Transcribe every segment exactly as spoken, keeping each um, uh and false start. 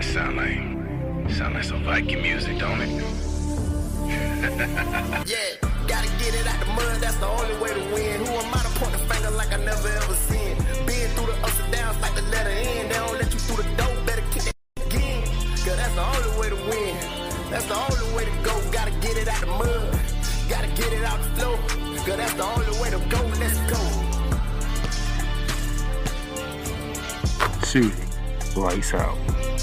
Sound like, sound like some Viking music, don't it? Yeah, gotta get it out the mud, that's the only way to win. Who am I to point the finger like I never ever seen? Been through the ups and downs like the letter N. They don't let you through the door, better kick that again. Cause that's the only way to win. That's the only way to go. Gotta get it out the mud, gotta get it out the flow. Cause that's the only way to go, let's go. Shooting, lights out.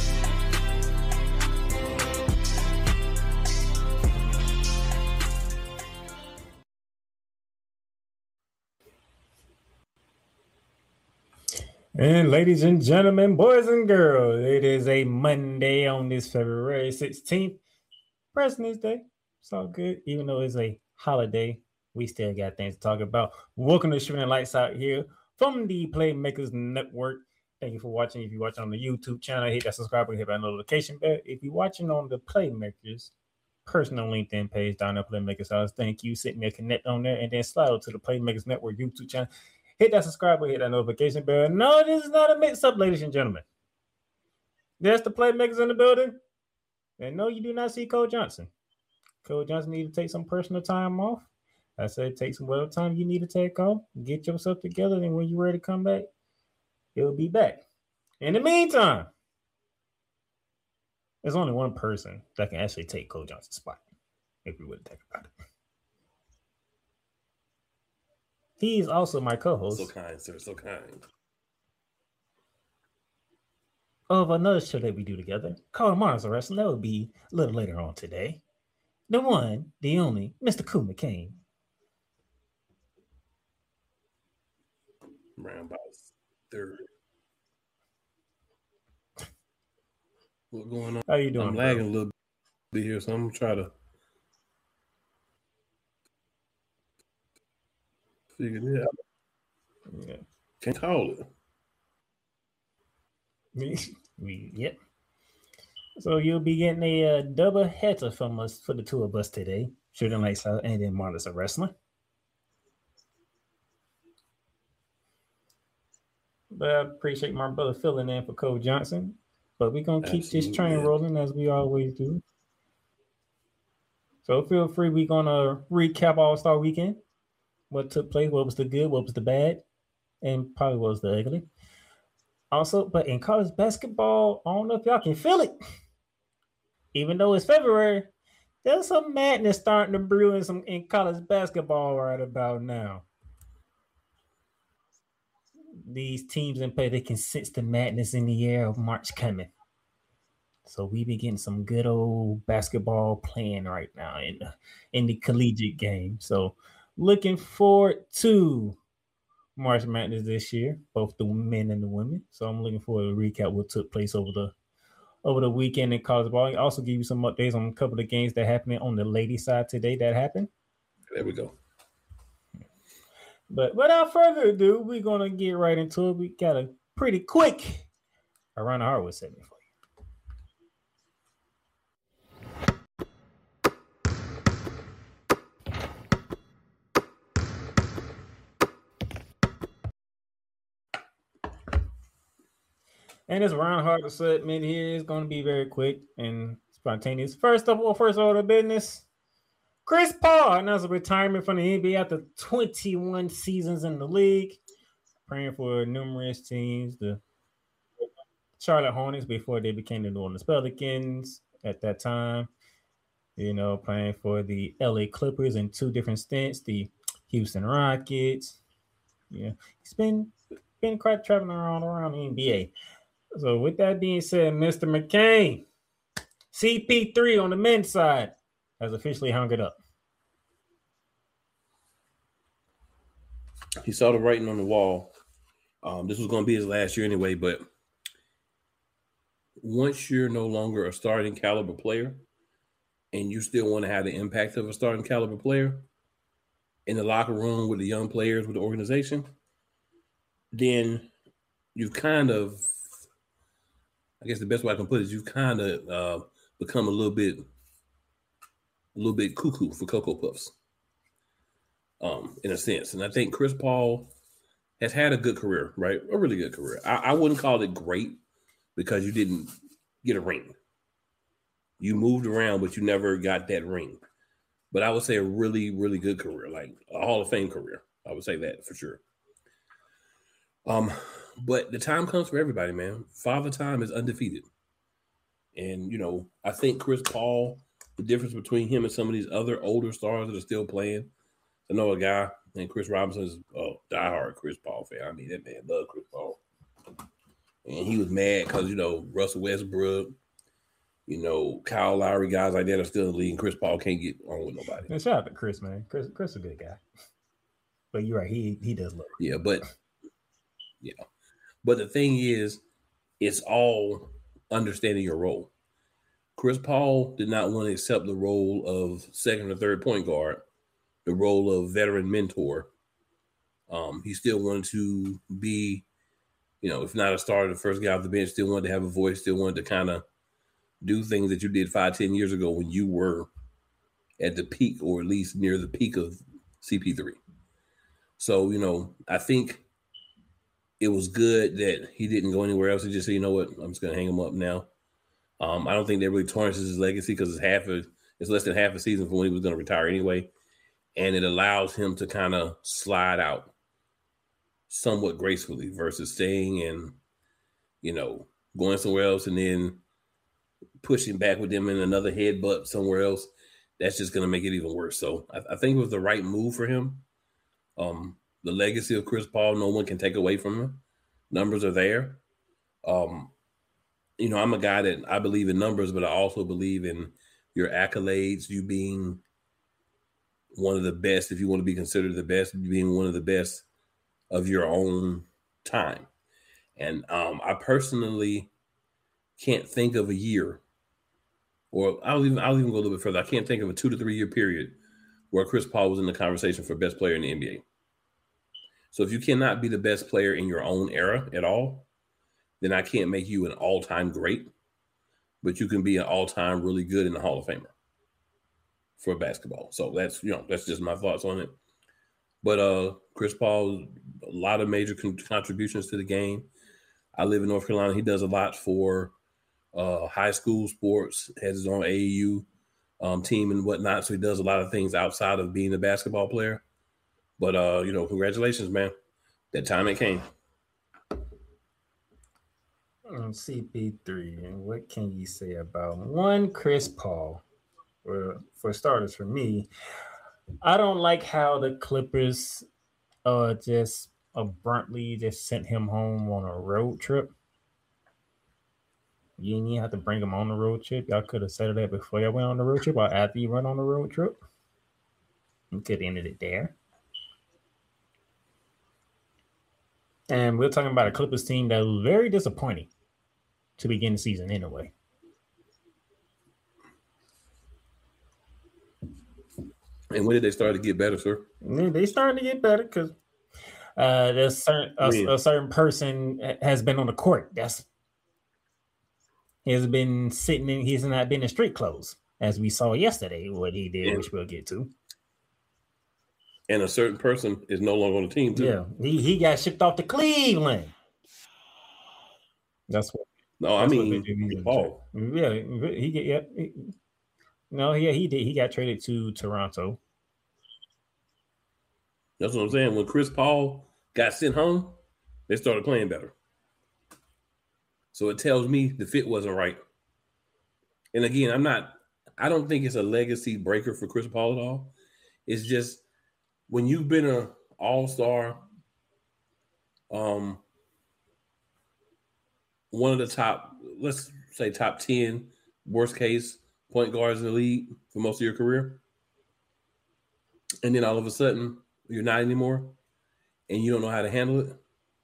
And ladies and gentlemen, boys and girls, it is a Monday on this February sixteenth, President's Day. It's all good. Even though it's a holiday, we still got things to talk about. Welcome to Shooting Lights Out here from the Playmakers Network. Thank you for watching. If you're watching on the YouTube channel, hit that subscribe button, hit that notification bell. If you're watching on the Playmakers personal LinkedIn page down there, Playmakers House, thank you. Sit me a connect on there and then slide over to the Playmakers Network YouTube channel. Hit that subscribe button, hit that notification bell. No, this is not a mix-up, ladies and gentlemen. There's the Playmakers in the building. And no, you do not see Cole Johnson. Cole Johnson need to take some personal time off. I said take some whatever time you need to take off. Get yourself together, and when you're ready to come back, he'll be back. In the meantime, there's only one person that can actually take Cole Johnson's spot, if we would think about it. He's also my co-host. So kind, sir. So kind. Of another show that we do together, called Mars of Wrestling. That will be a little later on today. The one, the only, Mister Cool McCain. Round about third. What's going on? How you doing? I'm bro? lagging a little bit here, so I'm gonna try to figure it out. Yeah. Can't call it. We, we, yep. So you'll be getting a uh, double header from us for the two of us today. Shooting Lights Out and then Marvelous of Wrestling. But I appreciate my brother filling in for Cole Johnson. But we're going to keep Absolutely, this train yeah. rolling as we always do. So feel free. We're going to recap All-Star Weekend. What took place, what was the good, what was the bad, and probably what was the ugly. Also, but in college basketball, I don't know if y'all can feel it. Even though it's February, there's some madness starting to brew in some in college basketball right about now. These teams in play, they can sense the madness in the air of March coming. So we be getting some good old basketball playing right now in the, in the collegiate game. So looking forward to March Madness this year, both the men and the women. So I'm looking forward to recap what took place over the over the weekend in college ball. I'll also give you some updates on a couple of games that happened on the ladies' side today that happened. There we go. But without further ado, we're going to get right into it. We got a pretty quick around the hardwood segment for you. And this round hard segment here is going to be very quick and spontaneous. First up, well, first order of business. Chris Paul announced a retirement from the N B A after twenty-one seasons in the league, playing for numerous teams. The Charlotte Hornets before they became the New Orleans Pelicans at that time. You know, playing for the L A Clippers in two different stints, the Houston Rockets. Yeah, he's been been quite traveling around around the N B A. So with that being said, Mister McCain, C P three on the men's side has officially hung it up. He saw the writing on the wall. Um, this was going to be his last year anyway, but once you're no longer a starting caliber player and you still want to have the impact of a starting caliber player in the locker room with the young players, with the organization, then you've kind of, I guess the best way I can put it is you've kind of uh, become a little bit a little bit cuckoo for Cocoa Puffs, um, in a sense. And I think Chris Paul has had a good career, right? A really good career. I, I wouldn't call it great because you didn't get a ring. You moved around, but you never got that ring. But I would say a really, really good career, like a Hall of Fame career. I would say that for sure. Um, but the time comes for everybody, man. Father Time is undefeated. And, you know, I think Chris Paul, the difference between him and some of these other older stars that are still playing, I know a guy named Chris Robinson is a diehard Chris Paul fan. I mean, that man loved Chris Paul. And he was mad because, you know, Russell Westbrook, you know, Kyle Lowry, guys like that are still in the league, and Chris Paul can't get on with nobody. And shout out to Chris, man. Chris, Chris is a good guy. But you're right, he he does look. Yeah, but yeah. But the thing is, it's all understanding your role. Chris Paul did not want to accept the role of second or third point guard, the role of veteran mentor. Um, he still wanted to be, you know, if not a starter, the first guy off the bench, still wanted to have a voice, still wanted to kind of do things that you did five, ten years ago when you were at the peak, or at least near the peak of C P three. So, you know, I think it was good that he didn't go anywhere else and just say, you know what, I'm just going to hang him up now. Um, I don't think that really tarnishes his legacy because it's half a, it's less than half a season from when he was going to retire anyway. And it allows him to kind of slide out somewhat gracefully versus staying and, you know, going somewhere else and then pushing back with them in another headbutt somewhere else. That's just going to make it even worse. So I, I think it was the right move for him. Um, the legacy of Chris Paul, no one can take away from him. Numbers are there. Um, you know, I'm a guy that I believe in numbers, but I also believe in your accolades, you being one of the best, if you want to be considered the best, being one of the best of your own time. And um, I personally can't think of a year, or I'll even I'll even go a little bit further. I can't think of a two to three year period where Chris Paul was in the conversation for best player in the N B A. So if you cannot be the best player in your own era at all, then I can't make you an all-time great, but you can be an all-time really good in the Hall of Famer for basketball. So that's, you know, that's just my thoughts on it. But uh, Chris Paul, a lot of major con- contributions to the game. I live in North Carolina. He does a lot for uh, high school sports, has his own A A U um, team and whatnot. So he does a lot of things outside of being a basketball player. But, uh, you know, congratulations, man. That time it came. C P three, and what can you say about one Chris Paul? For, for starters, for me, I don't like how the Clippers uh, just abruptly just sent him home on a road trip. You didn't even have to bring him on the road trip. Y'all could have said that before y'all went on the road trip or after you went on the road trip. You could have ended it there. And we're talking about a Clippers team that was very disappointing to begin the season anyway. And when did they start to get better, sir? They starting to get better because uh, there's certain, a, a certain person has been on the court. That's he has been sitting in. He's not been in street clothes, as we saw yesterday. What he did, yeah. Which we'll get to. And a certain person is no longer on the team, too. Yeah, he, he got shipped off to Cleveland. That's what. No, I mean, Paul. Yeah, he get yeah. He, no, yeah, he did. He got traded to Toronto. That's what I'm saying. When Chris Paul got sent home, they started playing better. So it tells me the fit wasn't right. And again, I'm not. I don't think it's a legacy breaker for Chris Paul at all. It's just, when you've been an all-star, um, one of the top, let's say top ten, worst case, point guards in the league for most of your career, and then all of a sudden you're not anymore, and you don't know how to handle it,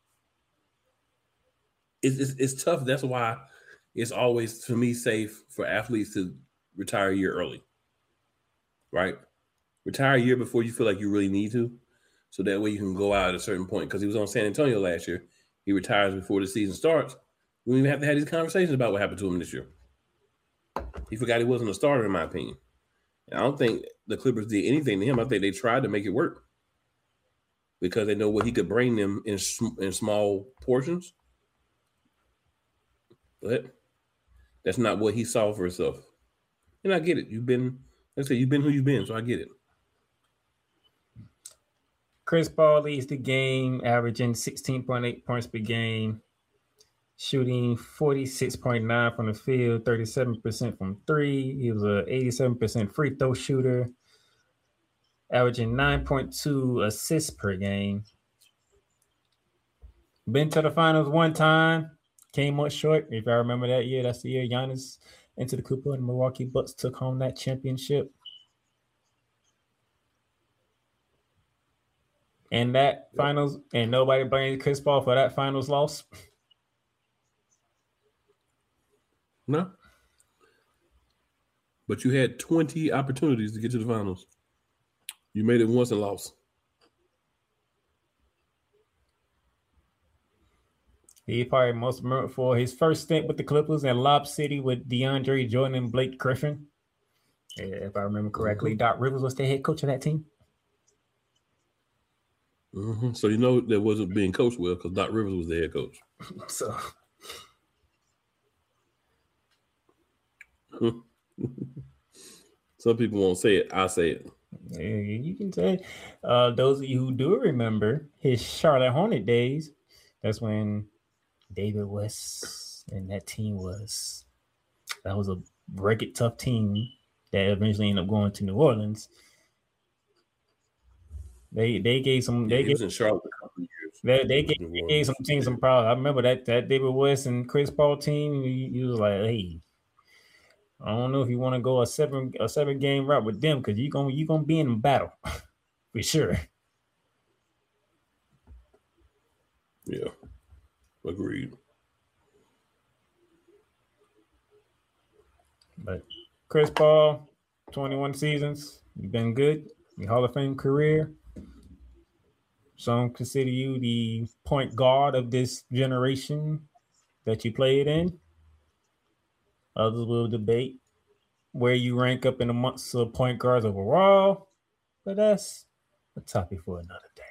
it's, it's, it's tough. That's why it's always, for me, safe for athletes to retire a year early, right? Retire a year before you feel like you really need to, so that way you can go out at a certain point. Because he was on San Antonio last year. He retires before the season starts. We don't even have to have these conversations about what happened to him this year. He forgot he wasn't a starter, in my opinion. And I don't think the Clippers did anything to him. I think they tried to make it work because they know what he could bring them in, in small portions. But That's not what he saw for himself. And I get it. You've been, like I said, you've been who you've been, so I get it. Chris Paul leads the game, averaging sixteen point eight points per game, shooting forty-six point nine from the field, thirty-seven percent from three. He was an eighty-seven percent free throw shooter, averaging nine point two assists per game. Been to the finals one time, came up short. If I remember that year, that's the year Giannis into the Cooper and the Milwaukee Bucks took home that championship. And that yep. finals, and nobody blames Chris Paul for that finals loss. No. But you had twenty opportunities to get to the finals. You made it once and lost. He probably most remembered for his first stint with the Clippers in Lob City with DeAndre Jordan and Blake Griffin. If I remember correctly, mm-hmm. Doc Rivers was the head coach of that team. Mm-hmm. So you know that wasn't being coached well because Doc Rivers was the head coach. So, some people won't say it. I say it. Yeah, you can say. Uh, those of you who do remember his Charlotte Hornet days, that's when David West and that team was. That was a rugged, tough team that eventually ended up going to New Orleans. They they gave some. They yeah, he gave, was in Charlotte a couple of years. They, they, gave, they gave some teams some problems. I remember that that David West and Chris Paul team. He, he was like, "Hey, I don't know if you want to go a seven a seven game route with them because you gonna you gonna be in a battle for sure." Yeah, agreed. But Chris Paul, twenty-one seasons, you've been good. Your Hall of Fame career. Some consider you the point guard of this generation that you played in. Others will debate where you rank up in amongst the point guards overall, but that's a topic for another day.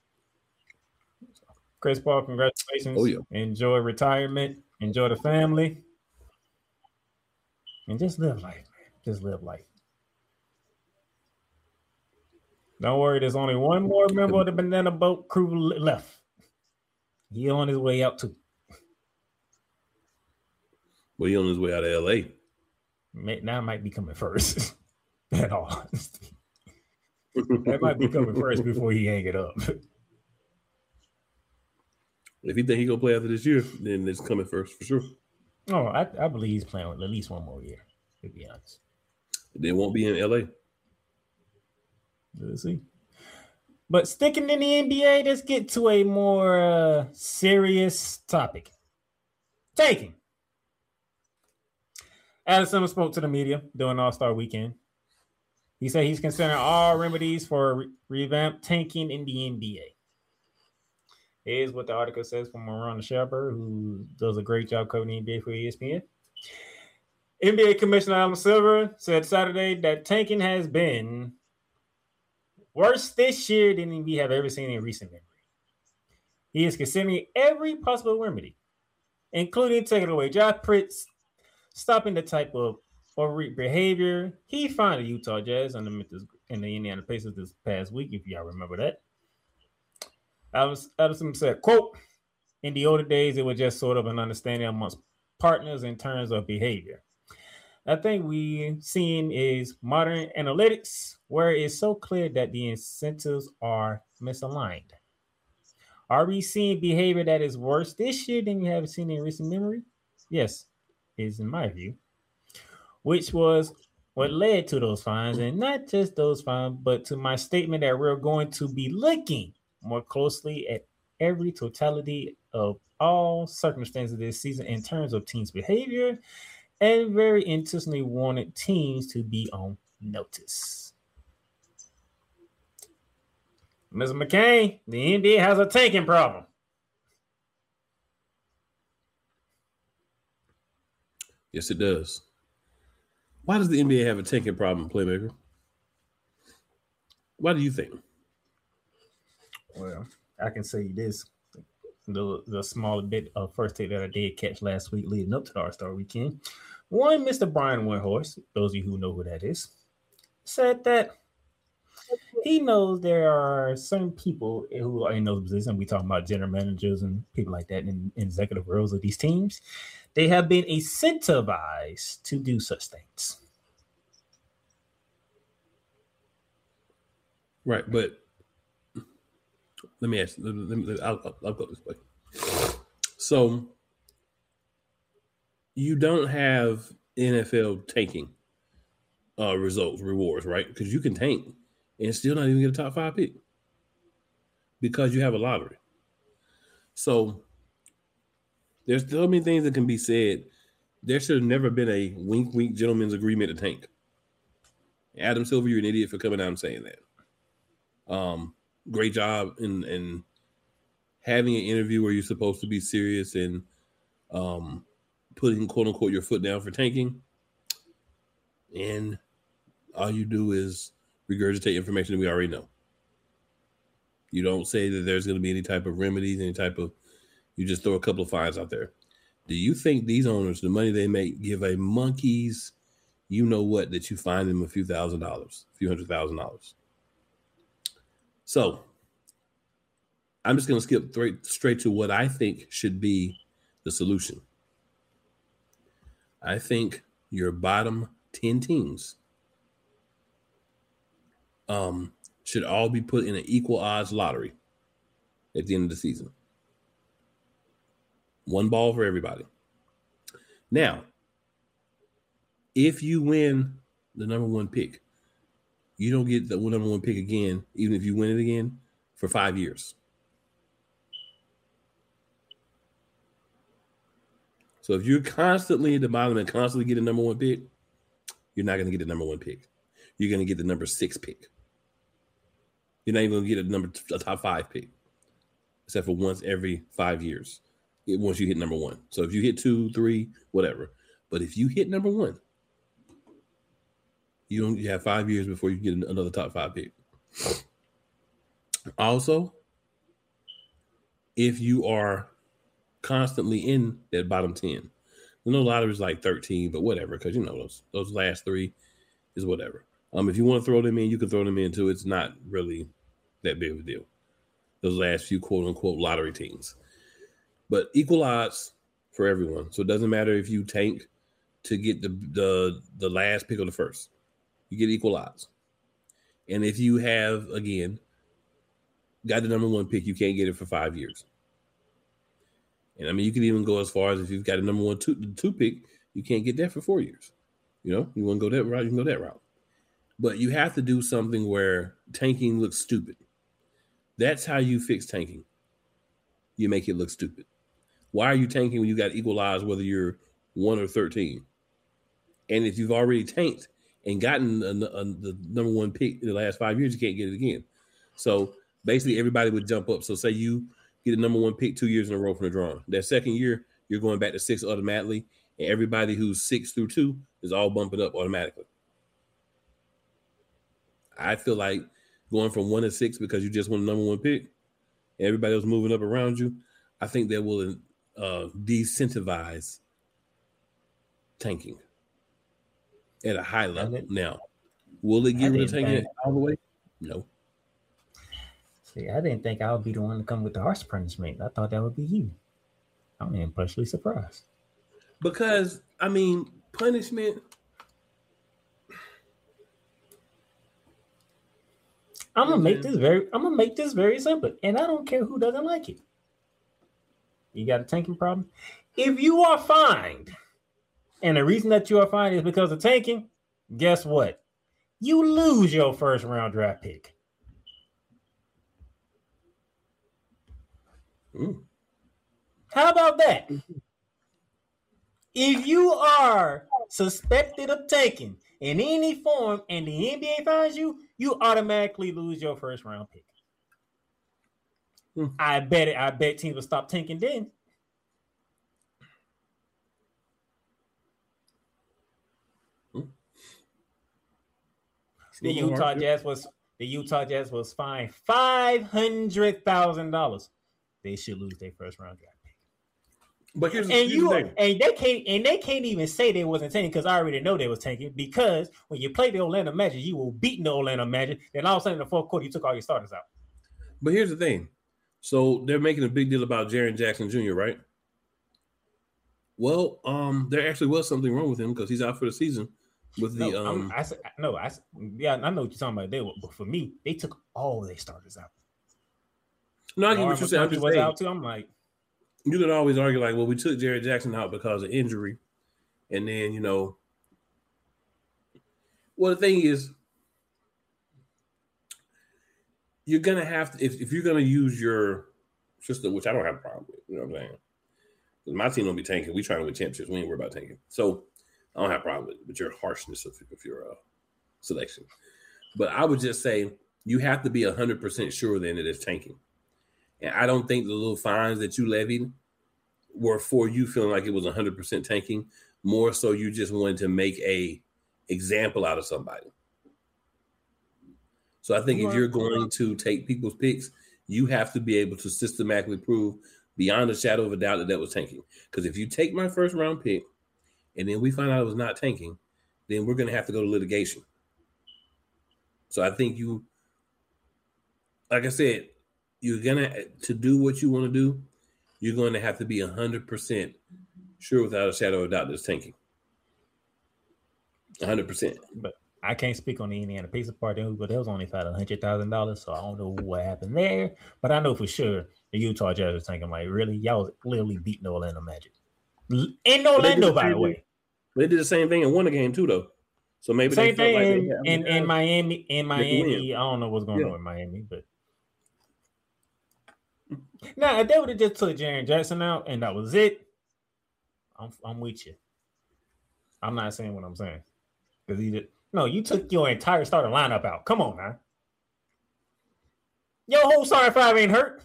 Chris Paul, congratulations. Oh, yeah. Enjoy retirement. Enjoy the family. And just live life, man. Just live life. Don't worry, there's only one more member of the Banana Boat crew left. He on his way out too. Well, he on his way out of L A. Now might be coming first. At all. That might be coming first before he hang it up. If you think he gonna play after this year, then it's coming first for sure. Oh, I, I believe he's playing with at least one more year, to be honest. They won't be in L A. Let's see. But sticking in the N B A, let's get to a more uh, serious topic. Taking. Adam Silver spoke to the media during All-Star Weekend. He said he's considering all remedies for re- revamp tanking in the N B A. Here's what the article says from Ron Schaber, who does a great job covering the N B A for E S P N. N B A Commissioner Adam Silver said Saturday that tanking has been worse this year than we have ever seen in recent memory. He is considering every possible remedy, including taking away draft picks, stopping the type of or behavior he found the Utah Jazz and the Memphis and the Indiana Pacers this past week, if y'all remember that. Addison said, quote, in the older days, it was just sort of an understanding amongst partners in terms of behavior. I think we're seeing is modern analytics where it's so clear that the incentives are misaligned. Are we seeing behavior that is worse this year than we have seen in recent memory? Yes, is in my view, which was what led to those fines, and not just those fines, but to my statement that we're going to be looking more closely at every totality of all circumstances this season in terms of teams' behavior, and very intentionally wanted teams to be on notice. Mister McCain, the N B A has a tanking problem. Yes, it does. Why does the N B A have a tanking problem, Playmaker? Why do you think? Well, I can say this. The, the small bit of first take that I did catch last week leading up to the All-Star Weekend One, Mister Brian Windhorst, those of you who know who that is, said that he knows there are certain people who are in those positions. We talking about general managers and people like that in, in executive roles of these teams. They have been incentivized to do such things. Right, but let me ask. Let me, let me, I'll, I'll, I'll go this way. So you don't have N F L tanking uh, results, rewards, right? Because you can tank and still not even get a top five pick because you have a lottery. So there's so many things that can be said. There should have never been a wink, wink, gentleman's agreement to tank. Adam Silver, you're an idiot for coming out and saying that. Um, great job in, in having an interview where you're supposed to be serious and um, putting, quote unquote, your foot down for tanking. And all you do is regurgitate information that we already know. You don't say that there's going to be any type of remedies, any type of, you just throw a couple of fines out there. Do you think these owners, the money they make, give a monkey's, you know what, that you find them a few thousand dollars, a few hundred thousand dollars? So I'm just going to skip straight, straight to what I think should be the solution. I think your bottom ten teams um, should all be put in an equal odds lottery at the end of the season. One ball for everybody. Now, if you win the number one pick, you don't get the number one pick again, even if you win it again, for five years. So if you're constantly at the bottom and constantly get a number one pick, you're not going to get the number one pick. You're going to get the number six pick. You're not even going to get a number a top five pick, except for once every five years. Once you hit number one. So if you hit two, three, whatever. But if you hit number one, you don't you have five years before you get another top five pick. Also, if you are constantly in that bottom ten, I know lottery is like thirteen, but whatever, because you know those those last three is whatever. Um, if you want to throw them in, you can throw them in too. It's not really that big of a deal. Those last few quote unquote lottery teams. But equal odds for everyone. So it doesn't matter if you tank to get the, the the last pick or the first. You get equal odds. And if you have, again, got the number one pick, you can't get it for five years. And I mean, you can even go as far as if you've got a number one two, two pick, you can't get that for four years. You know, you want to go that route, you can go that route. But you have to do something where tanking looks stupid. That's how you fix tanking. You make it look stupid. Why are you tanking when you got equal odds, whether you're one or thirteen? And if you've already tanked and gotten a, a, the number one pick in the last five years, you can't get it again. So basically everybody would jump up. So say you get a number one pick two years in a row from the drawing. That second year, you're going back to six automatically. And everybody who's six through two is all bumping up automatically. I feel like going from one to six because you just won the number one pick and everybody else moving up around you, I think that will uh, decentivize tanking at a high level. Now, will it get rid of tanking all the way? No. See, I didn't think I would be the one to come with the harsh punishment. I thought that would be you. I'm impressively surprised. Because, I mean, punishment. I'm gonna make this very. I'm gonna make this very simple, and I don't care who doesn't like it. You got a tanking problem? If you are fined, and the reason that you are fined is because of tanking, guess what? You lose your first round draft pick. Ooh. How about that? If you are suspected of tanking in any form and the N B A finds you, you automatically lose your first round pick. Hmm. I bet it. I bet teams will stop tanking then. Hmm. The Utah Jazz was the Utah Jazz was fined five hundred thousand dollars. They should lose their first round draft pick. But here's the, and here's you the thing. and they can't and they can't even say they wasn't tanking because I already know they was tanking because when you play the Orlando Magic, you will beat the Orlando Magic. Then all of a sudden in the fourth quarter, you took all your starters out. But here's the thing. So they're making a big deal about Jaren Jackson Junior, right? Well, um, there actually was something wrong with him because he's out for the season with the no, um. I said no. I yeah, I know what you're talking about there, but for me, they took all their starters out. No, I get what you're saying. I'm just was saying. Out too. I'm like, you could always argue like, well, we took Jaren Jackson out because of injury, and then you know. Well, the thing is, you're gonna have to if, if you're gonna use your system, which I don't have a problem with. You know what I'm saying? My team don't be tanking. We trying to win championships. We ain't worried about tanking. So I don't have a problem with, with your harshness of, of your uh, selection. But I would just say you have to be one hundred percent sure then that it's tanking. And I don't think the little fines that you levied were for you feeling like it was one hundred percent tanking. More so you just wanted to make a example out of somebody. So I think if you're going to take people's picks, you have to be able to systematically prove beyond a shadow of a doubt that that was tanking. Because if you take my first round pick and then we find out it was not tanking, then we're going to have to go to litigation. So I think you, like I said, you're going to, to do what you want to do, you're going to have to be one hundred percent sure without a shadow of a doubt that it's tanking. one hundred percent. But I can't speak on the Indiana Pacers part, but they was only fired one hundred thousand dollars, so I don't know what happened there. But I know for sure the Utah Jazz was thinking, like, really? Y'all was literally beating the Orlando Magic. In Orlando, by the way. They did the same thing and won the game, too, though. So maybe same they felt thing like they in, in, in Miami. In Miami, I don't know what's going yeah. on in Miami, but now if they would have just took Jaren Jackson out and that was it, I'm I'm with you. I'm not saying what I'm saying because he did. No, you took your entire starting lineup out. Come on, man. Your whole starting five ain't hurt.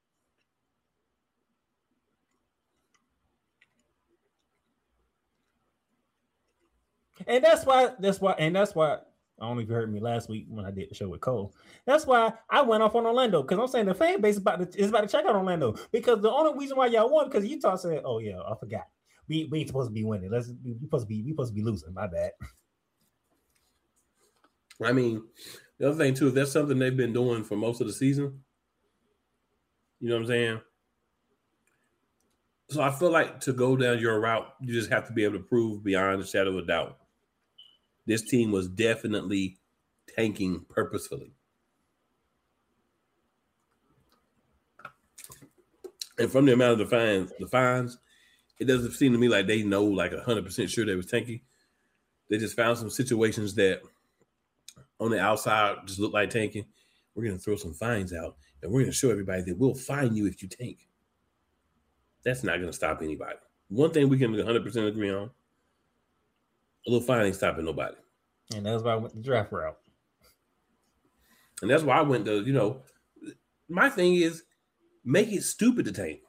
And that's why, that's why, and that's why, I don't know if you heard me last week when I did the show with Cole. That's why I went off on Orlando, because I'm saying the fan base is about to, is about to check out Orlando. Because the only reason why y'all won, because Utah said, oh, yeah, I forgot. We, we ain't supposed to be winning. Let's we supposed to be we supposed to be losing. My bad. I mean, the other thing, too, if that's something they've been doing for most of the season, you know what I'm saying? So I feel like to go down your route, you just have to be able to prove beyond a shadow of a doubt. This team was definitely tanking purposefully. And from the amount of the fines, the fines, it doesn't seem to me like they know like one hundred percent sure they was tanking. They just found some situations that on the outside just look like tanking. We're going to throw some fines out, and we're going to show everybody that we'll fine you if you tank. That's not going to stop anybody. One thing we can one hundred percent agree on, a little fine ain't stopping nobody. And that's why I went the draft route. And that's why I went to, you know, my thing is make it stupid to tank.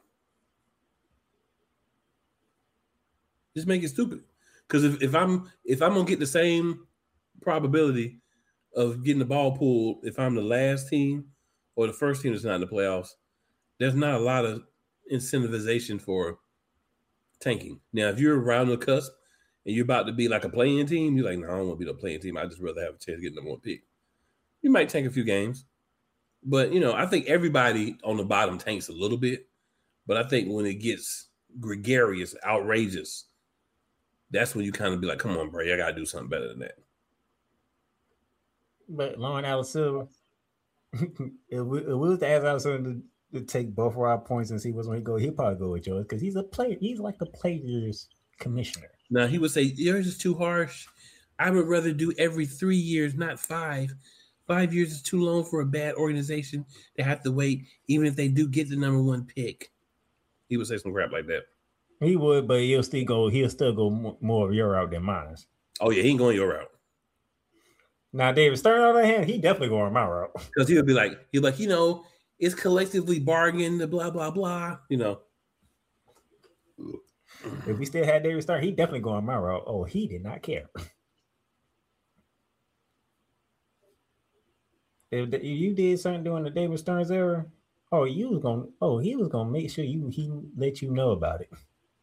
Just make it stupid. Because if, if I'm if I'm gonna get the same probability of getting the ball pulled if I'm the last team or the first team that's not in the playoffs, there's not a lot of incentivization for tanking. Now, if you're around the cusp and you're about to be like a playing team, you're like, no, I don't want to be the playing team. I'd just rather have a chance to get number one pick. You might tank a few games. But, you know, I think everybody on the bottom tanks a little bit. But I think when it gets gregarious, outrageous, that's when you kind of be like, come on, bro, I got to do something better than that. But Lauren Alice Silver, if, we, if we was to ask Alice Silver to, to take both of our points and see what's when he go, he'd probably go with yours because he's a player. He's like the players commissioner. Now, he would say, yours is too harsh. I would rather do every three years, not five. Five years is too long for a bad organization to have to wait, even if they do get the number one pick. He would say some crap like that. He would, but he'll still go. He'll still go more of your route than mine. Oh yeah, he ain't going your route. Now, David Stern, on the other hand, he definitely going my route because he would be like, he'd be like, you know, it's collectively bargained, blah blah blah. You know, if we still had David Stern, he definitely going my route. Oh, he did not care. If, if you did something during the David Stern's era, oh, you was gonna, oh, he was gonna make sure you he let you know about it.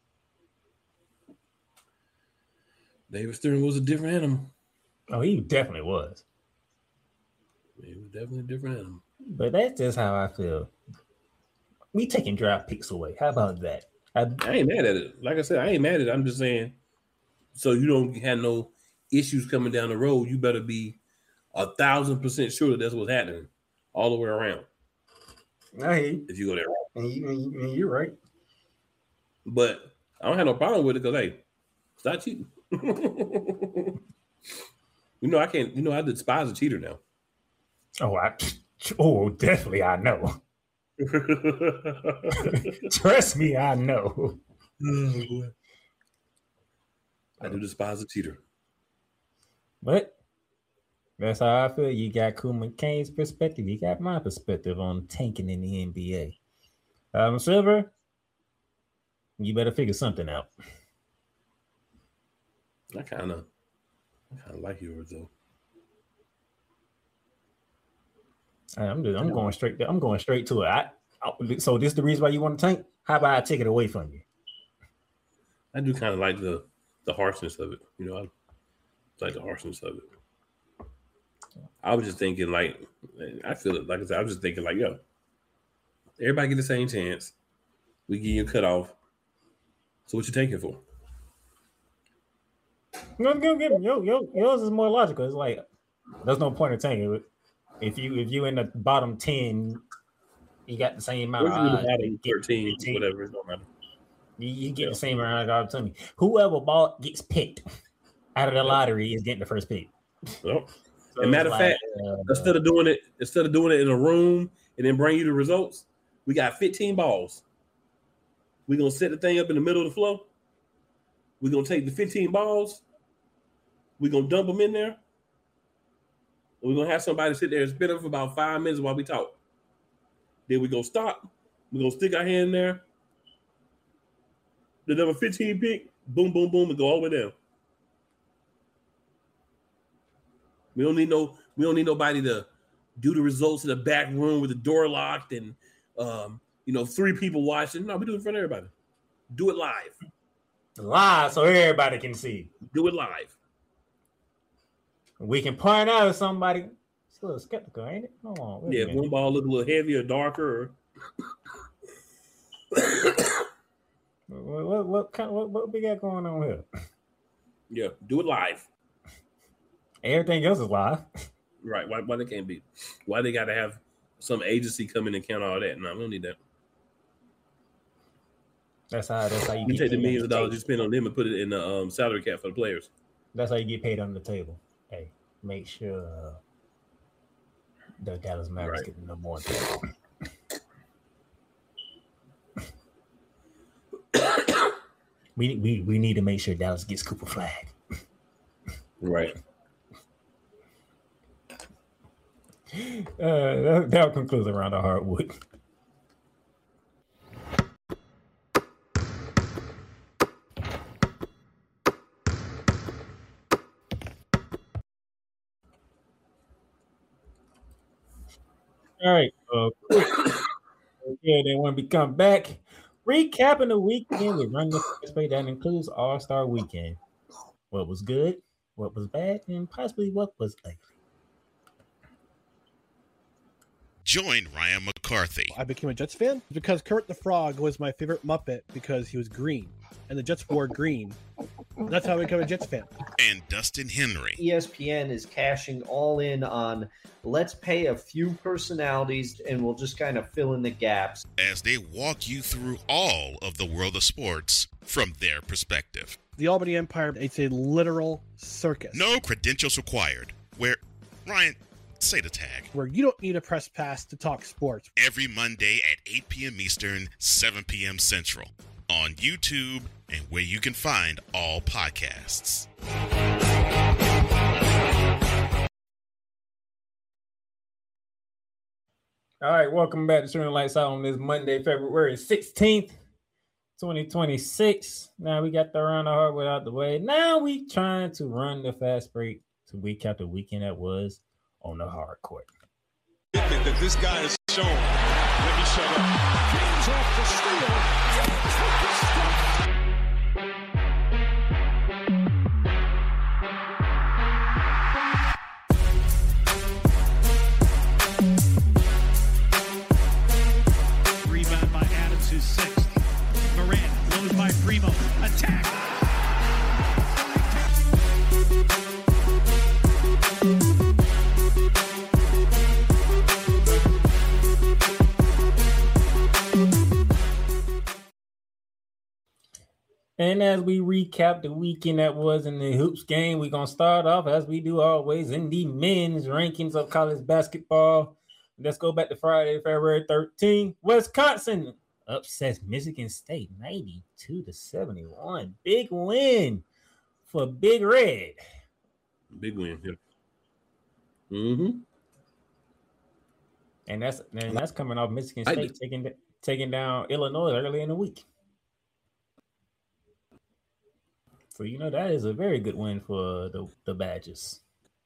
David Stern was a different animal. Oh, he definitely was. He was definitely a different animal. But that's just how I feel. We taking draft picks away. How about that? I, I ain't mad at it. Like I said, I ain't mad at it. I'm just saying, so you don't have no issues coming down the road, you better be a thousand percent sure that that's what's happening all the way around. I hear you. If you go there, And, you, and, you, and you're right. But I don't have no problem with it because hey, stop cheating. You know I can't. You know I despise a cheater now. Oh, I. Oh, definitely, I know. Trust me, I know. I do despise a cheater. But that's how I feel. You got Kuma Kane's perspective. You got my perspective on tanking in the N B A. Um, Silver, you better figure something out. I kind of, I kind of like yours though. I'm just, I'm going straight. To, I'm going straight to it. I, I, so this is the reason why you want to tank? How about I take it away from you? I do kind of like the the harshness of it. You know, I like the harshness of it. I was just thinking, like, I feel it. Like I said, I was just thinking, like, yo, everybody get the same chance. We give you a cutoff. So what you taking for? No, go get him. Yo, yo, yours is more logical. It's like there's no point in tanking it. If you if you in the bottom ten, you got the same amount. Of, uh, the bottom thirteen, whatever. It don't matter. You, you get yeah. the same amount of opportunity. Whoever bought gets picked out of the lottery is getting the first pick. Well, so and matter of like, fact, uh, instead of doing it, instead of doing it in a room and then bring you the results, we got fifteen balls. We're gonna set the thing up in the middle of the floor. We're gonna take the fifteen balls. We're gonna dump them in there. We're gonna have somebody sit there and spin them for about five minutes while we talk. Then we're gonna stop. We're gonna stick our hand in there. The number fifteen pick, boom, boom, boom, and go all the way down. We don't need no, we don't need nobody to do the results in the back room with the door locked and um, you know, three people watching. No, we do it in front of everybody. Do it live. Live so everybody can see. Do it live. We can point out if somebody it's a little skeptical, ain't it? Hold on. Yeah, one ball look a little heavier, darker. what, what what kind what, what we got going on here? Yeah, do it live. Everything else is live. Right. Why why they can't be? Why they gotta have some agency come in and count all that? No, we don't need that. That's how that's how you, you take the millions of dollars you spend on them and put it in the um, salary cap for the players. That's how you get paid on the table. Hey, make sure uh, the Dallas Mavericks right. get no more. we, we we need to make sure Dallas gets Cooper Flag. Right. Uh, that, that concludes around the hardwood. All right, uh, quick. Yeah, then when we come back, recapping the weekend, we run the fast break that includes All-Star Weekend. What was good, what was bad, and possibly what was ugly. Join Ryan McCarthy. I became a Jets fan because Kurt the Frog was my favorite Muppet because he was green, and the Jets wore green. That's how I became a Jets fan. And Dustin Henry. E S P N is cashing all in on let's pay a few personalities and we'll just kind of fill in the gaps. As they walk you through all of the world of sports from their perspective. The Albany Empire, it's a literal circus. No credentials required. Where, Ryan, say the tag. Where you don't need a press pass to talk sports. Every Monday at eight p.m. Eastern, seven p.m. Central. On YouTube and where you can find all podcasts. All right, welcome back to Turning Lights Out on this Monday, February sixteenth, twenty twenty-six. Now we got the round of hardwood out the way. Now we trying to run the fast break to recap the weekend that was on the hard court. That this guy is shown. Let me shut up. James off the steal. And as we recap the weekend that was in the hoops game, we're going to start off, as we do always, in the men's rankings of college basketball. Let's go back to Friday, February thirteenth. Wisconsin upsets Michigan State ninety-two to seventy-one. Big win for Big Red. Big win, yeah. Mm-hmm. And that's and that's coming off Michigan State I, taking taking down Illinois early in the week. So, you know, that is a very good win for the, the Badgers.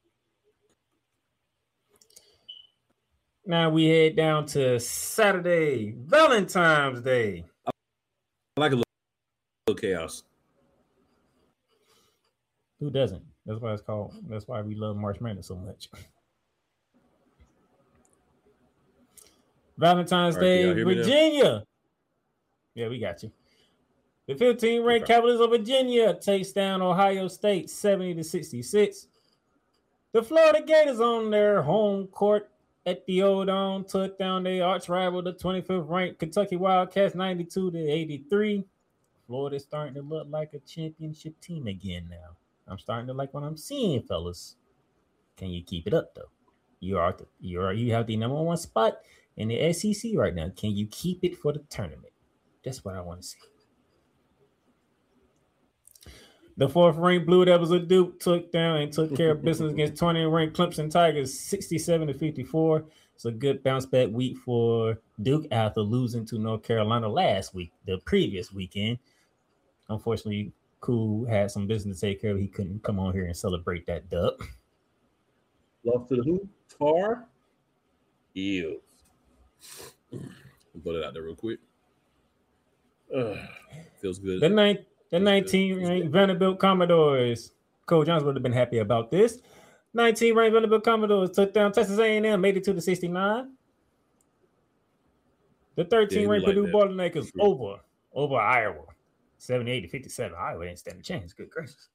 Now we head down to Saturday, Valentine's Day. I like a little, little chaos. Who doesn't? That's why it's called. That's why we love March Madness so much. Valentine's right, Day, Virginia. Yeah, we got you. The fifteenth ranked okay. Capitals of Virginia takes down Ohio State seventy to sixty-six. The Florida Gators on their home court at the Old Dome took down their arch rival, the twenty-fifth ranked Kentucky Wildcats ninety-two to eighty-three. Florida's starting to look like a championship team again now. I'm starting to like what I'm seeing, fellas. Can you keep it up though? You are the, you are you have the number one spot in the S E C right now. Can you keep it for the tournament? That's what I want to see. The fourth-ranked Blue Devils of Duke took down and took care of business against twentieth-ranked Clemson Tigers, sixty-seven to fifty-four. It's a good bounce-back week for Duke after losing to North Carolina last week, the previous weekend. Unfortunately, Cool had some business to take care of. He couldn't come on here and celebrate that dub. Lost to the who? Tar Heels. Put it out there real quick. Uh, feels good. The ninth. The nineteenth-ranked Vanderbilt Commodores. Cole Johnson would have been happy about this. nineteenth-ranked Vanderbilt Commodores took down Texas A and M, eighty-two to sixty-nine. The thirteenth-ranked yeah, Purdue like Boilermakers over over Iowa, seventy-eight to fifty-seven. Iowa didn't stand a chance. Good gracious.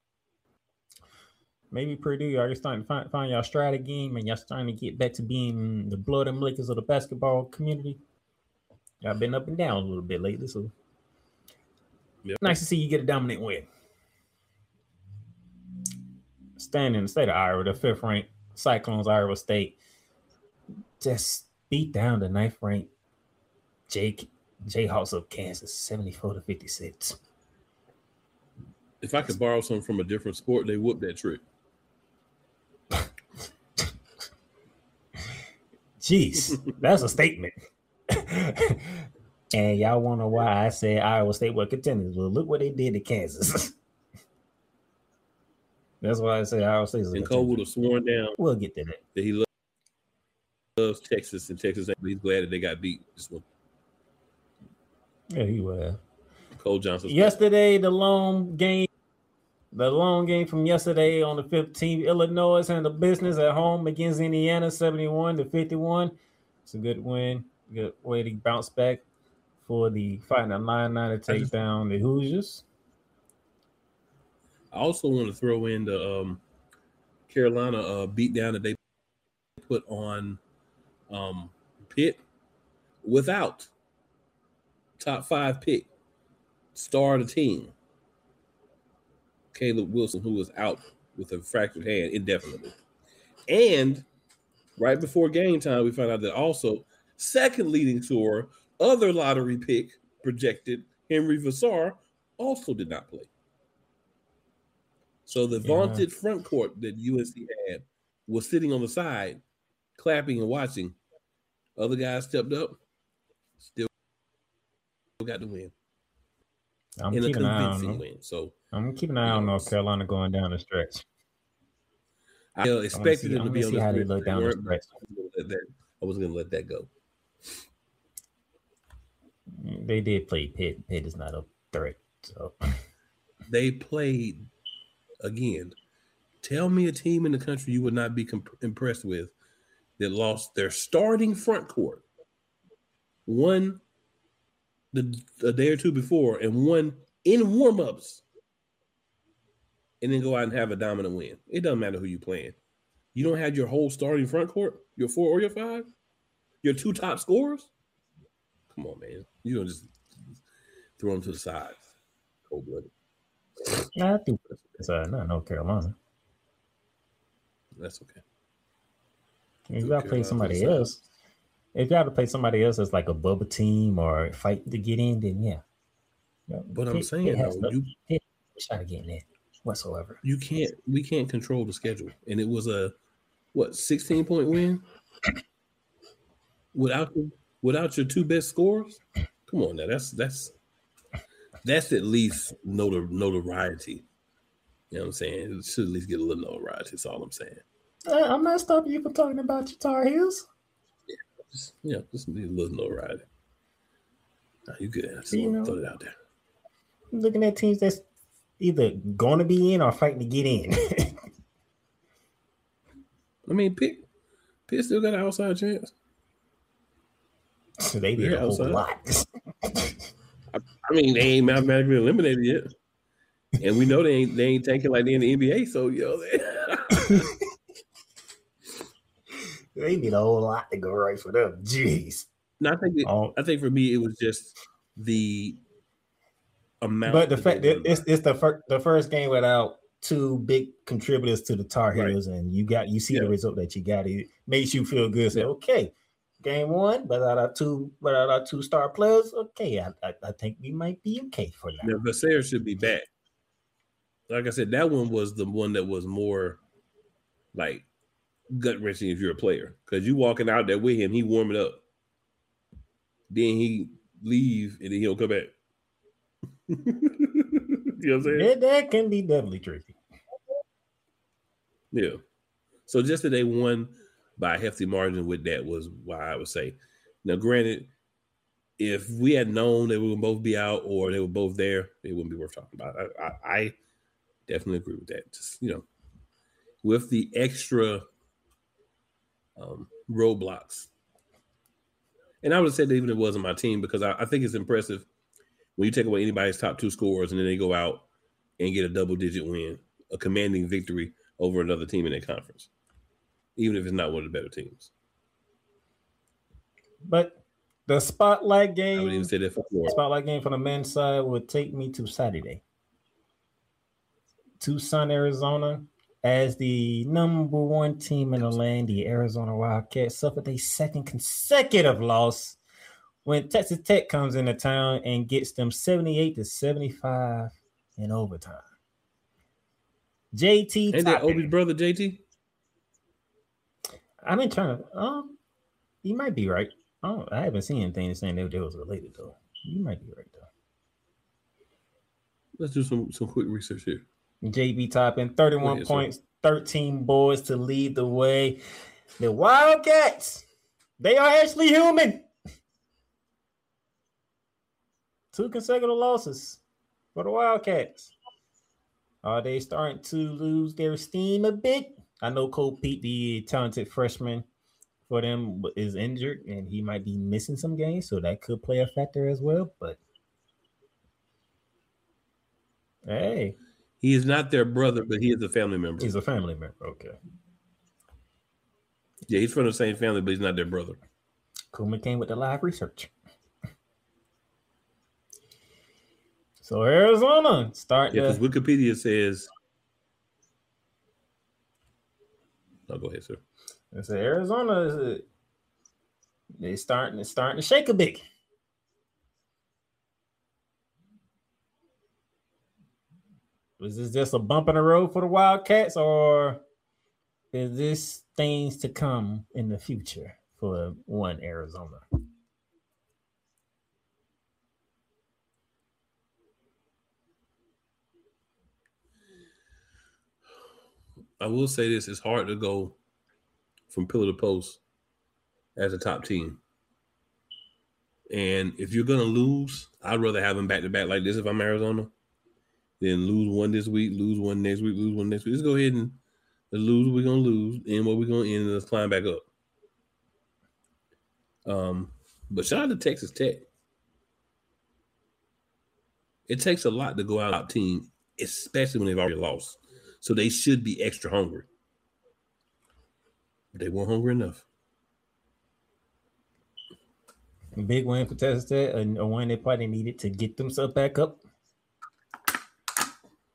Maybe Purdue, y'all just starting to find, find y'all stride again, and y'all starting to get back to being the blood and lickers of the basketball community. Y'all been up and down a little bit lately, so. Yep. Nice to see you get a dominant win. Staying in the state of Iowa, the fifth-ranked Cyclones, Iowa State, just beat down the ninth-ranked Jake Jayhawks of Kansas, seventy-four to fifty-six. If I could borrow something from a different sport, they whoop that trick. Jeez, that's a statement. And y'all wonder why I said Iowa State were contenders. Well, look what they did to Kansas. That's why I say Iowa State is a And Cole would have sworn down. We'll get to that. That he loves, loves Texas and Texas. He's glad that they got beat this one. Yeah, he was. Cole Johnson. Yesterday, the long game, the long game from yesterday on the fifteenth, Illinois handled business at home against Indiana, seventy-one to fifty-one. It's a good win. Good way to bounce back for the Fighting Illini to take just, down the Hoosiers. I also want to throw in the um, Carolina uh, beatdown that they put on um, Pitt without top five pick, star of the team, Caleb Wilson, who was out with a fractured hand indefinitely. And right before game time, we found out that also second leading scorer, other lottery pick projected, Henry Vassar, also did not play. So the Yeah. vaunted front court that U S C had was sitting on the side, clapping and watching. Other guys stepped up, still got the win. I'm in a keeping an eye on convincing them. win. So I'm keeping an eye on North Carolina going down the stretch. I expected see- them I to be wanna on see the how they stretch. look They down the weren't, stretch. I wasn't going to let that go. They did play Pitt. Pitt is not a threat. So They played again. Tell me a team in the country you would not be comp- impressed with that lost their starting front court, one the a day or two before, and one in warmups, and then go out and have a dominant win. It doesn't matter who you playing. You don't have your whole starting front court, your four or your five, your two top scorers. Come on, man. You don't just throw them to the sides. cold blooded. Nah, I think it's uh, not North Carolina. That's okay. If y'all play somebody else, if y'all to play somebody else that's like a bubble team or fight to get in, then yeah. yeah but I'm saying it has though, no, you it shot to get in there whatsoever. You can't. We can't control the schedule, and it was a what sixteen point win without without your two best scorers. Come on now, that's that's that's at least notor- notoriety. You know what I'm saying? It should at least get a little notoriety. That's all I'm saying. Uh, I'm not stopping you from talking about your Tar Heels. Yeah, just, yeah, just need a little notoriety. Nah, you good? I just You want know, to throw it out there. I'm looking at teams that's either going to be in or fighting to get in. I mean, Pitt, Pitt still got an outside chance. So they did Yeah, a whole outside. lot. I, I mean, they ain't mathematically eliminated yet, and we know they ain't they ain't tanking like they in the N B A. So yo, they, They need a whole lot to go right for them. Jeez. no, I think it, Oh. I think for me it was just the amount. But the that fact they that won it's, by. it's the first the first game without two big contributors to the Tar Right. Heels, and you got you see the Yeah. result that you got. It makes you feel good. Say, Yeah. okay, game one, but out of two, but out of two star players, okay, I, I I think we might be okay for now. Now, Vassar should be back. Like I said, that one was the one that was more like gut wrenching if you're a player, because you walking out there with him, he warming up, then he leave, and then he'll come back. You know what I'm saying? That, that can be definitely tricky. Yeah. So just that they won by a hefty margin with that was why I would say. Now, granted, if we had known they were going to both be out or they were both there, it wouldn't be worth talking about. I, I, I definitely agree with that. Just, you know, with the extra um, roadblocks. And I would have said that even if it wasn't my team, because I, I think it's impressive when you take away anybody's top two scorers and then they go out and get a double-digit win, a commanding victory over another team in their conference, even if it's not one of the better teams. But the spotlight I would game, even say that for Florida. spotlight game for the men's side would take me to Saturday. Tucson, Arizona, as the number one team in the land, the Arizona Wildcats suffered a second consecutive loss when Texas Tech comes into town and gets them seventy-eight to seventy-five in overtime. J T Ain't that Toppin. Obi's brother, J T? I've been trying to. Um, you might be right. I, don't, I haven't seen anything saying that they was related though. You might be right though. Let's do some, some quick research here. J B Toppin, thirty-one Go ahead, sir. points, thirteen boards to lead the way. The Wildcats, they are actually human. Two consecutive losses for the Wildcats. Are they starting to lose their steam a bit? I know Cole Pete, the talented freshman for them, is injured and he might be missing some games, so that could play a factor as well. But hey, He is not their brother, but he is a family member. he's a family member. Okay. Yeah, he's from the same family, but he's not their brother. Kuma came with the live research. So Arizona start Yeah, because to, Wikipedia says. Oh, go ahead, sir. so Arizona is a, they starting it's starting to shake a bit. Was this just a bump in the road for the Wildcats, or is this things to come in the future for one Arizona? I will say this: it's hard to go from pillar to post as a top team. And if you're gonna lose, I'd rather have them back to back like this if I'm Arizona, than lose one this week, lose one next week, lose one next week. Let's go ahead and let's lose what we're gonna lose, and what we're gonna end, and let's climb back up. Um, but shout out to Texas Tech. It takes a lot to go out top team, especially when they've already lost. So they should be extra hungry. But they weren't hungry enough. Big win for Texas Tech, a, a win they probably needed to get themselves back up.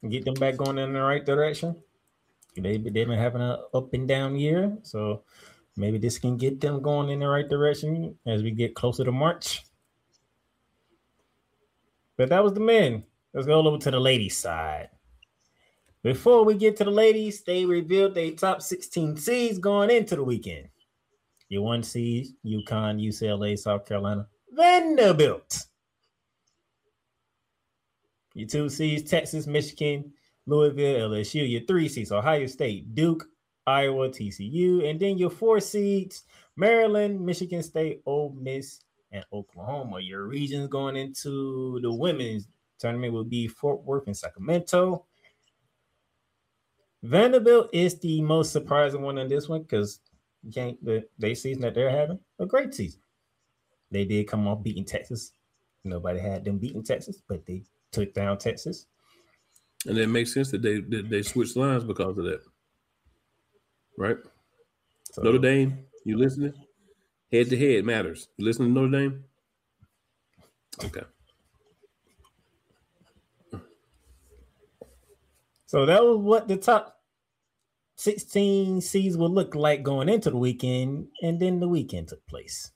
get them back going in the right direction. They, they've been having an up and down year, so maybe this can get them going in the right direction as we get closer to March. But that was the men. Let's go over to the ladies' side. Before we get to the ladies, they revealed their top sixteen seeds going into the weekend. Your one seed, UConn, U C L A, South Carolina, Vanderbilt. Your two seeds, Texas, Michigan, Louisville, L S U. Your three seeds, Ohio State, Duke, Iowa, T C U. And then your four seeds, Maryland, Michigan State, Ole Miss, and Oklahoma. Your regions going into the women's tournament will be Fort Worth and Sacramento. Vanderbilt is the most surprising one in this one because the they season that they're having a great season. They did come off beating Texas. Nobody had them beating Texas, but they took down Texas. And it makes sense that they that they switched lines because of that. Right? So, Notre Dame, you listening? Head to head matters. You listening to Notre Dame? Okay. So that was what the top sixteen seeds would look like going into the weekend, and then the weekend took place.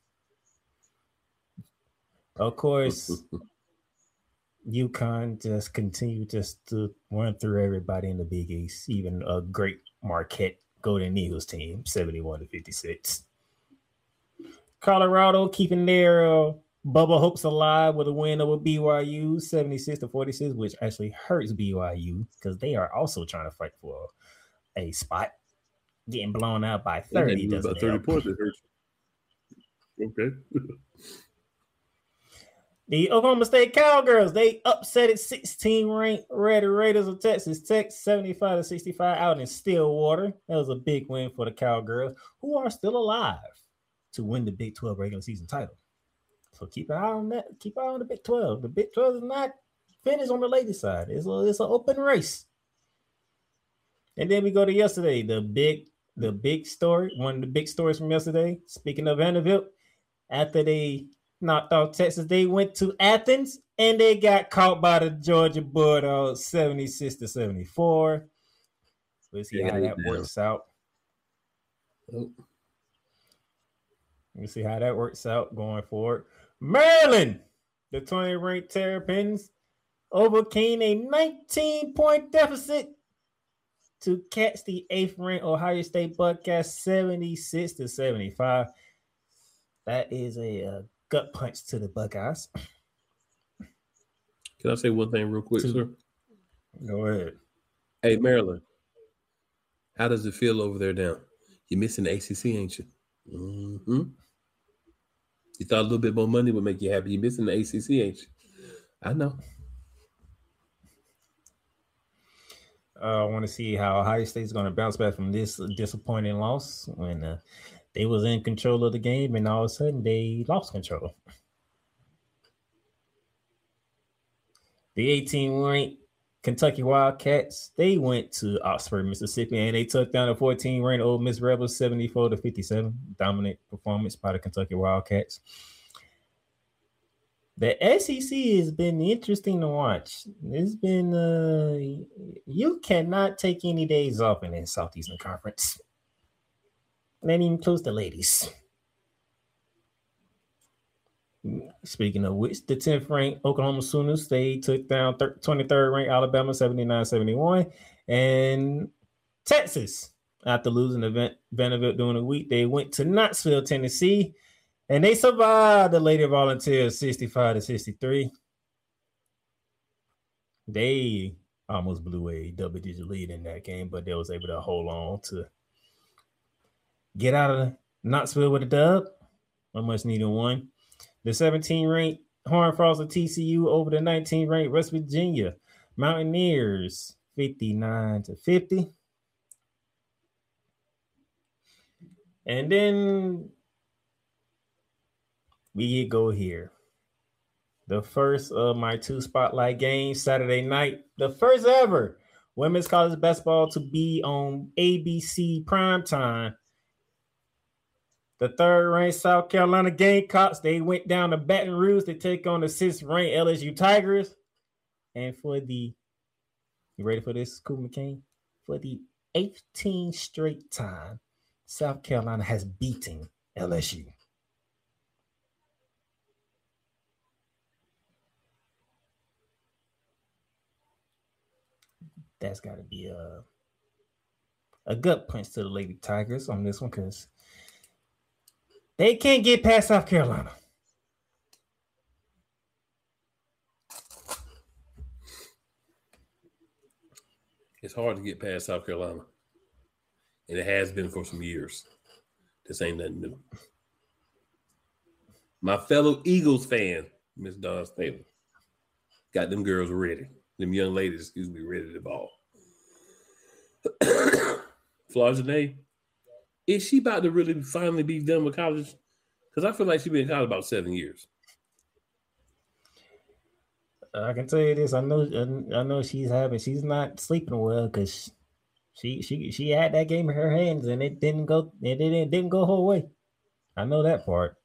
Of course, UConn just continued just to run through everybody in the Big East, even a great Marquette Golden Eagles team, seventy-one to fifty-six. Colorado keeping their uh, bubble hopes alive with a win over B Y U, seventy-six to forty-six, which actually hurts B Y U because they are also trying to fight for a spot. Getting blown out by thirty doesn't about thirty help. points. It hurts. Okay. The Oklahoma State Cowgirls, they upset sixteen-ranked Red Raiders of Texas Tech, seventy-five to sixty-five out in Stillwater. That was a big win for the Cowgirls, who are still alive to win the Big twelve regular season title. So keep an eye on that. Keep an eye on the Big twelve. The Big twelve is not finished on the ladies' side. It's a, it's an open race. And then we go to yesterday. The big, the big story, one of the big stories from yesterday. Speaking of Vanderbilt, after they knocked off Texas, they went to Athens and they got caught by the Georgia Bulldogs, seventy-six to seventy-four. We'll see yeah, how that yeah. works out. Oh. We'll see how that works out going forward. Maryland, the twenty-ranked Terrapins, overcame a nineteen-point deficit to catch the eighth-ranked Ohio State Buckeyes, seventy-six to seventy-five. That is a uh, gut punch to the Buckeyes. Can I say one thing real quick, to, sir? Go ahead. Hey, Maryland, how does it feel over there down? You're missing the A C C, ain't you? Mm-hmm. You thought a little bit more money would make you happy. You're missing the A C C, ain't you? I know. Uh, I want to see how Ohio State is going to bounce back from this disappointing loss when uh, they was in control of the game and all of a sudden they lost control. The eighteen-ranked Kentucky Wildcats, they went to Oxford, Mississippi, and they took down the fourteen-ranked Ole Miss Rebels, seventy-four to fifty-seven. Dominant performance by the Kentucky Wildcats. The S E C has been interesting to watch. It's been uh, you cannot take any days off in the Southeastern Conference. That even includes the ladies. Speaking of which, the tenth-ranked Oklahoma Sooners, they took down twenty-third-ranked Alabama, seventy-nine seventy-one. And Texas, after losing the Vanderbilt during the week, they went to Knoxville, Tennessee, and they survived the Lady Volunteers, sixty-five to sixty-three. They almost blew a double-digit lead in that game, but they was able to hold on to get out of Knoxville with a dub. A much-needed one. The seventeen-ranked Horned Frogs of T C U over the nineteen-ranked West Virginia Mountaineers, fifty-nine to fifty. And then we go here. The first of my two spotlight games Saturday night. The first ever women's college basketball to be on A B C primetime. The third-ranked South Carolina Gamecocks, they went down to Baton Rouge to take on the sixth-ranked L S U Tigers. And for the You ready for this, Cool McCain? For the eighteenth straight time, South Carolina has beaten L S U. That's got to be a, a gut punch to the Lady Tigers on this one because they can't get past South Carolina. It's hard to get past South Carolina. And it has been for some years. This ain't nothing new. My fellow Eagles fan, Miss Dawn Staley, got them girls ready. Them young ladies, excuse me, ready to ball. Flauginet, is she about to really finally be done with college? Because I feel like she's been in college about seven years. I can tell you this. I know I know she's having she's not sleeping well because she she she had that game in her hands and it didn't go it didn't it didn't go her way. I know that part.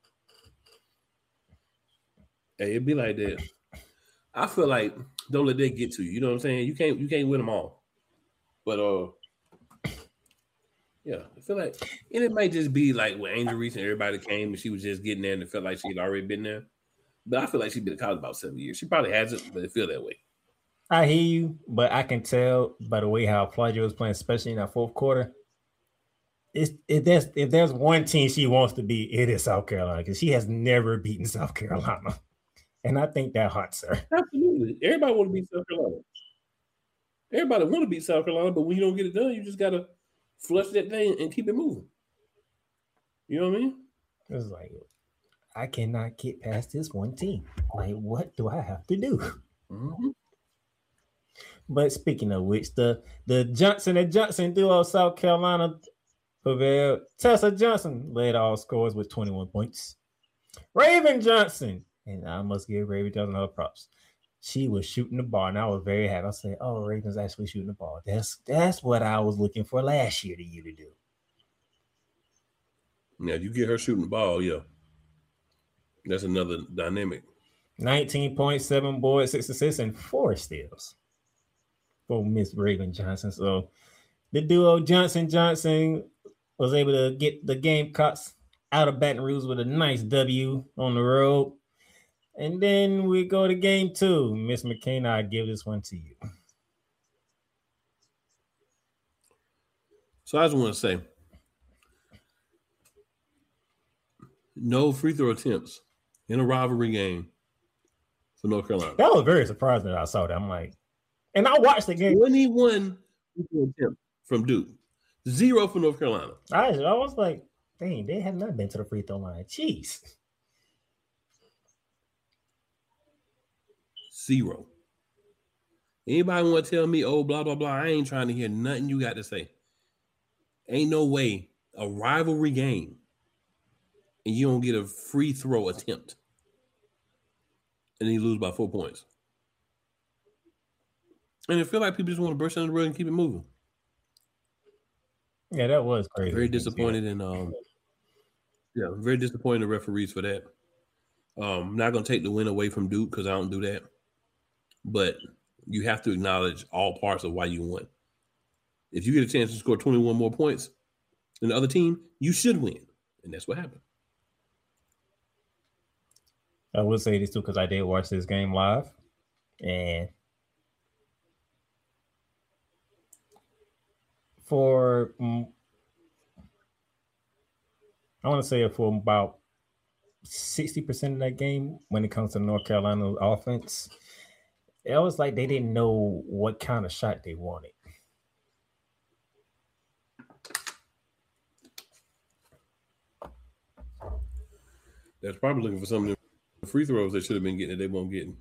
Hey, it'd be like that. I feel like don't let that get to you. You know what I'm saying? You can't you can't win them all. But uh yeah, I feel like and it might just be like when Angel Reese and everybody came and she was just getting there and it felt like she had already been there. But I feel like she's been in college about seven years. She probably hasn't, but it feel that way. I hear you, but I can tell by the way how Flauginet was playing, especially in that fourth quarter. It's, if there's if there's one team she wants to be, it is South Carolina because she has never beaten South Carolina, and I think that hurts her. Absolutely, everybody want to beat South Carolina. Everybody want to beat South Carolina, but when you don't get it done, you just gotta flush that thing and keep it moving. You know what I mean? It's like I cannot get past this one team. Like, what do I have to do? Mm-hmm. But speaking of which, the the Johnson and Johnson duo, South Carolina prevailed. Tessa Johnson led all scores with twenty-one points. Raven Johnson, and I must give Raven Johnson her props. She was shooting the ball, and I was very happy. I said, "Oh, Raven's actually shooting the ball. That's that's what I was looking for last year to you to do." Now you get her shooting the ball, yeah. That's another dynamic. nineteen point seven boards, six assists, and four steals for Miss Raven Johnson. So the duo Johnson Johnson was able to get the Gamecocks out of Baton Rouge with a nice W on the road. And then we go to game two. Miss McCain, I give this one to you. So I just want to say, no free throw attempts in a rivalry game for North Carolina. That was very surprising that I saw that. I'm like, and I watched the game. twenty-one free throw attempts from Duke. Zero for North Carolina. I, I was like, dang, they have not been to the free throw line. Jeez. Zero. Anybody want to tell me, oh, blah, blah, blah, I ain't trying to hear nothing you got to say. Ain't no way a rivalry game and you don't get a free throw attempt and then you lose by four points. And I feel like people just want to burst under the rug and keep it moving. Yeah, that was crazy. Very disappointed in um yeah, very disappointed in the referees for that. Um, I'm not gonna take the win away from Duke because I don't do that. But you have to acknowledge all parts of why you won. If you get a chance to score twenty-one more points than the other team, you should win. And that's what happened. I will say this too, because I did watch this game live. And for, I want to say for about sixty percent of that game, when it comes to North Carolina offense, it was like they didn't know what kind of shot they wanted. That's probably looking for some of the free throws they should have been getting that they won't get.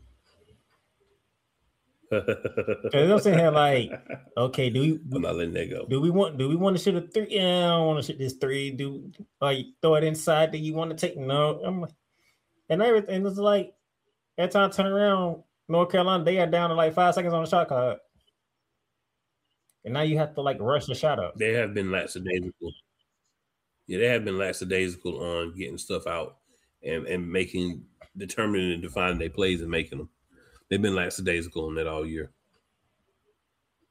I'm saying here, like, okay, do we? I'm not letting that go. Do we want? Do we want to shoot a three? Yeah, I don't want to shoot this three. Do like throw it inside? Do you want to take? No, I'm like, and everything was like, every time I turn around, North Carolina, they are down to like five seconds on the shot clock, and now you have to like rush the shot up. They have been lackadaisical. Yeah, they have been lackadaisical on getting stuff out and, and making, determining and defining their plays and making them. They've been lackadaisical on that all year.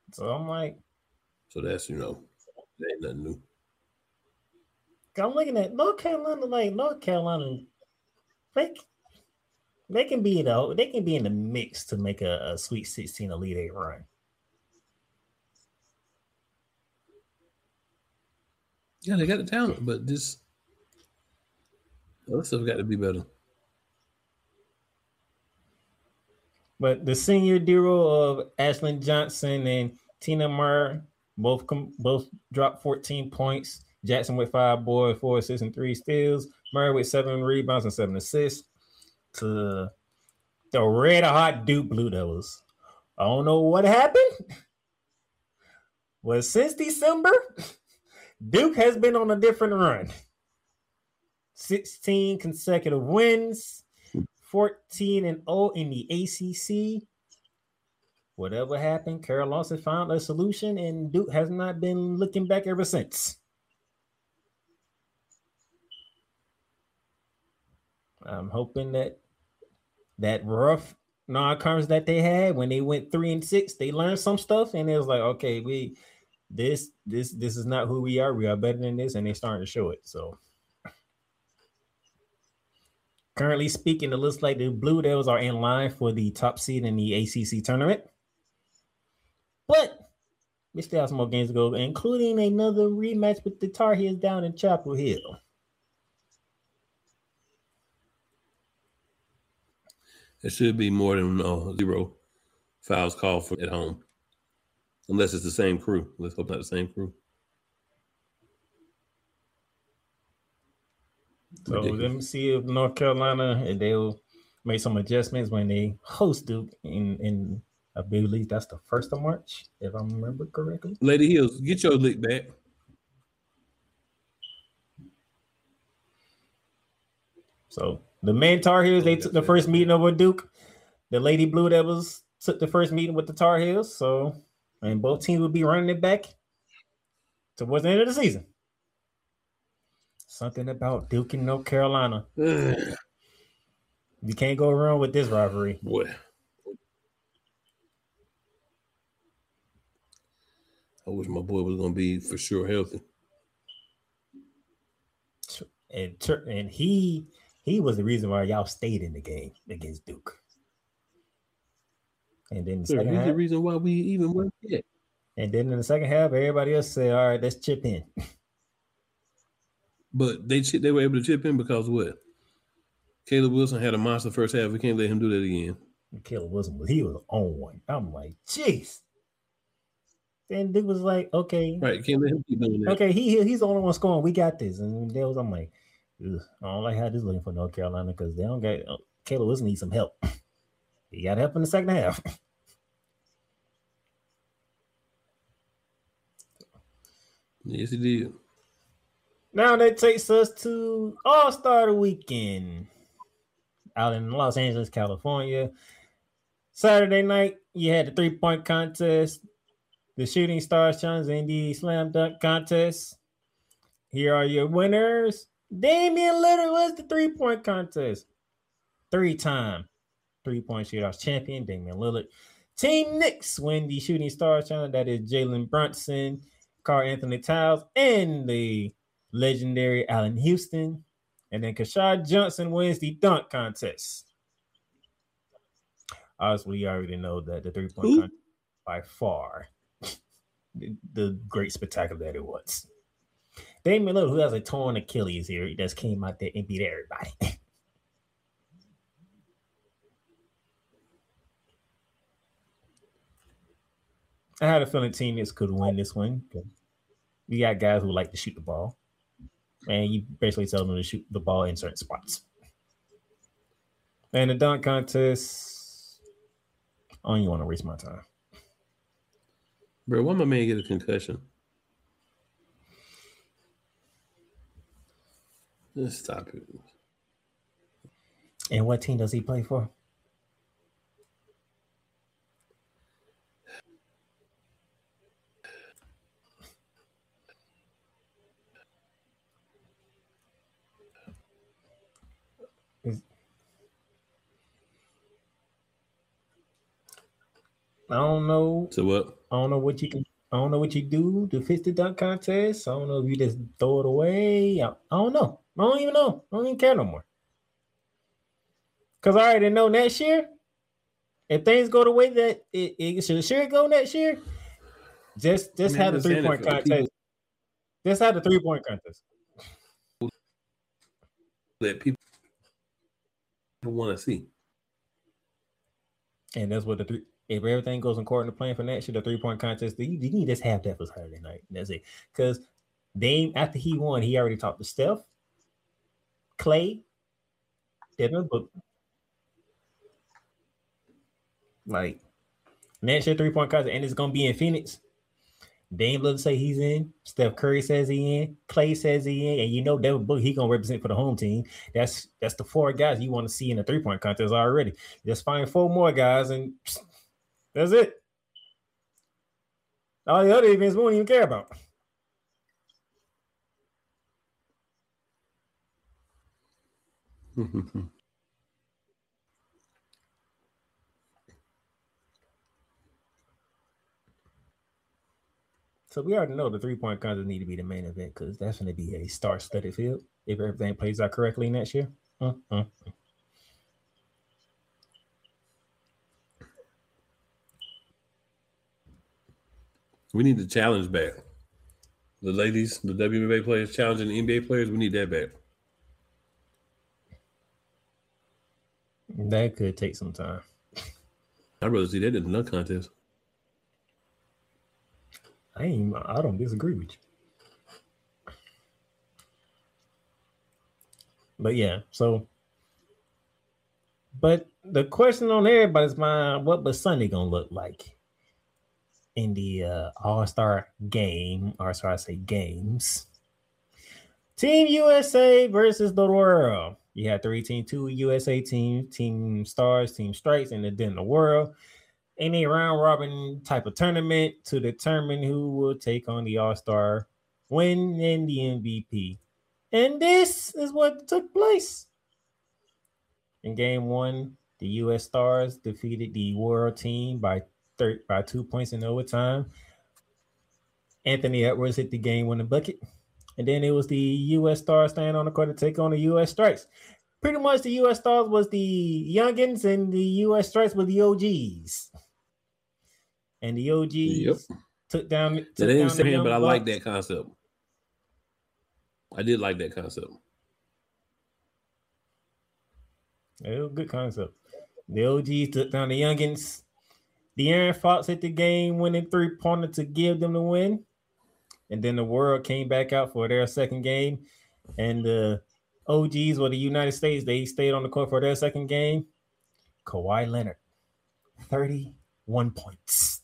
So I'm like, so that's you know, that ain't nothing new. I'm looking at North Carolina, like North Carolina, they, they can be the they can be in the mix to make a, a Sweet sixteen Elite Eight run. Yeah, they got the talent, but this other stuff got to be better. But the senior duo of Ashlyn Johnson and Tina Meyer both com- both dropped fourteen points. Jackson with five boards, four assists, and three steals. Meyer with seven rebounds and seven assists. To the red hot Duke Blue Devils. I don't know what happened. Well, since December, Duke has been on a different run. sixteen consecutive wins. fourteen and oh in the A C C. Whatever happened, Carol Lawson found a solution, and Duke has not been looking back ever since. I'm hoping that that rough non-conference that they had when they went three and six, they learned some stuff, and it was like, okay, we this this this is not who we are. We are better than this, and they're starting to show it. So. Currently speaking, it looks like the Blue Devils are in line for the top seed in the A C C tournament. But we still have some more games to go, including another rematch with the Tar Heels down in Chapel Hill. It should be more than uh, zero fouls called for at home. Unless it's the same crew. Let's hope not the same crew. So Ridiculous. Let me see if North Carolina, and they'll make some adjustments when they host Duke in, in I believe that's the first of March, if I remember correctly. Lady Hills, get your lick back. So the main Tar Heels, they took the first meeting over Duke. The Lady Blue Devils took the first meeting with the Tar Heels. So, and both teams will be running it back towards the end of the season. Something about Duke and North Carolina. You can't go wrong with this rivalry. Boy. I wish my boy was going to be for sure healthy. And and he he was the reason why y'all stayed in the game against Duke. And then the Sir, second he's half, the reason why we even went yet. And then in the second half, everybody else said, all right, let's chip in. But they they were able to chip in because what? Caleb Wilson had a monster first half. We can't let him do that again. Caleb Wilson was he was on one. I'm like, jeez. Then Duke was like, okay, right, can't let him keep doing that. Okay, he he's the only one scoring. We got this. And there was I'm like, ugh, I don't like how this is looking for North Carolina because they don't got uh, Caleb Wilson needs some help. He got help in the second half. Yes, he did. Now that takes us to All-Star Weekend out in Los Angeles, California. Saturday night, you had the three-point contest, the Shooting Stars Challenge, and the Slam Dunk Contest. Here are your winners. Damian Lillard was the three-point contest. Three-time three-point shootouts champion, Damian Lillard. Team Knicks win the Shooting Stars Challenge. That is Jalen Brunson, Karl Anthony Towns, and the legendary Allen Houston. And then Kashad Johnson wins the dunk contest. Obviously, you already know that the three-point Ooh. contest by far the, the great spectacular that it was. Damian Lillard, who has a torn Achilles here, he just came out there and beat everybody. I had a feeling Team Knicks could win this one. You got guys who like to shoot the ball. And you basically tell them to shoot the ball in certain spots. And the dunk contest, I don't even want to waste my time. Bro, why my man get a concussion? Just stop it. And what team does he play for? I don't know. So what? I don't know what you can. I don't know what you do to fix the dunk contest. I don't know if you just throw it away. I, I don't know. I don't even know. I don't even care no more. Because I already know next year, if things go the way that it, it should sure go next year, just just I mean, have the three point contest. People, just have the three point contest. That people want to see. And that's what the three. If everything goes according to plan for next year, the three point contest, you, you can just have that for Saturday night. That's it. Because Dame, after he won, he already talked to Steph, Clay, Devin Booker. Like next year, three point contest, and it's gonna be in Phoenix. Dame loves to say he's in. Steph Curry says he in. Clay says he in, and you know Devin Booker he gonna represent for the home team. That's that's the four guys you want to see in the three point contest already. Just find four more guys and. That's it. All the other events we won't even care about. So we already know the three-point contest need to be the main event because that's going to be a star-studded field if everything plays out correctly next year. Mm-hmm. We need to challenge back. The ladies, the W N B A players challenging the N B A players, we need that back. That could take some time. I'd rather see that in the dunk contest. I ain't, I don't disagree with you. But yeah, so but the question on everybody's mind, what was Sunday gonna look like? In the uh, All-Star game, or sorry, I say games. Team U S A versus the world. You had three team, two U S A team, Team Stars, Team Stripes, and then the world. In a round robin type of tournament to determine who will take on the All-Star win and the M V P. And this is what took place. In game one, the U S Stars defeated the world team by by two points in overtime. Anthony Edwards hit the game-winning bucket. And then it was the U S Stars staying on the court to take on the U S Stripes. Pretty much the U S Stars was the youngins and the U S Stripes were the O Gs. And the O Gs yep. took down took They didn't down say the him, but I Bucks. like that concept. I did like that concept. It was a good concept. The O Gs took down the youngins. De'Aaron Fox hit the game-winning three-pointer to give them the win. And then the world came back out for their second game. And the O Gs, or the United States, they stayed on the court for their second game. Kawhi Leonard, thirty-one points.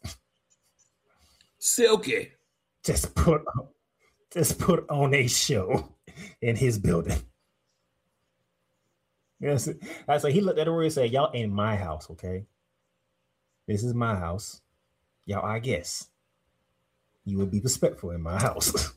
Silky. Just put, just put on a show in his building. Yes, I said he looked at the world and said, "Y'all in my house, okay? This is my house. Y'all, I guess you would be respectful in my house."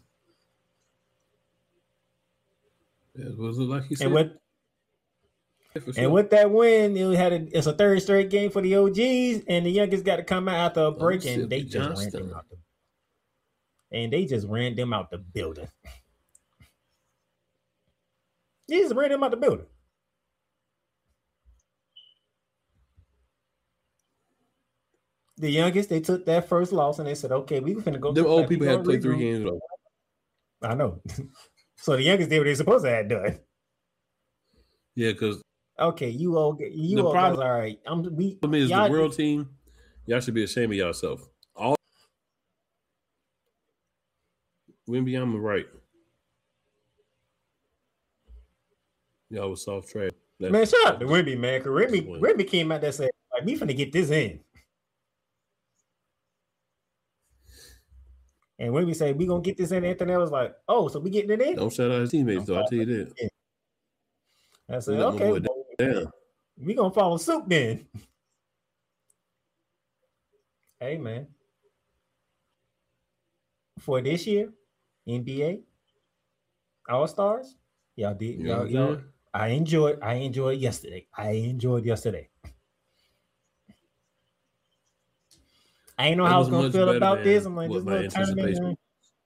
Yeah, was it like he said? And with, yeah, and sure. with that win, it had a, it's a third straight game for the O Gs, and the youngest got to come out after a break, oh, and they just Johnston. ran them out the, and they just ran them out the building. They just ran them out the building. The youngest, they took that first loss and they said, "Okay, we finna go." Them old people had to play three games. Though. I know. So the youngest did what they supposed to have done. Yeah, because okay, you all get you the all problem, guys, all right. I'm we problem is the world team. Y'all should be ashamed of yourself. All Wemby, I'm right. Y'all was soft trash. That's, man, shout out to Wemby, man. Cause Wemby, Wemby came out there saying, "Like, we finna get this in." And when we say we gonna get this in, Anthony was like, "Oh, so we getting it in?" Don't shout out his teammates, though. I'll tell you that. I said, "Okay, well, we gonna follow suit then." Hey, man, for this year, N B A All Stars, y'all did, y'all, yeah, y'all. I enjoyed, I enjoyed yesterday. I enjoyed yesterday. I ain't know That how I was was gonna much feel better about than this. I'm like, what this my little tournament. anticipation man.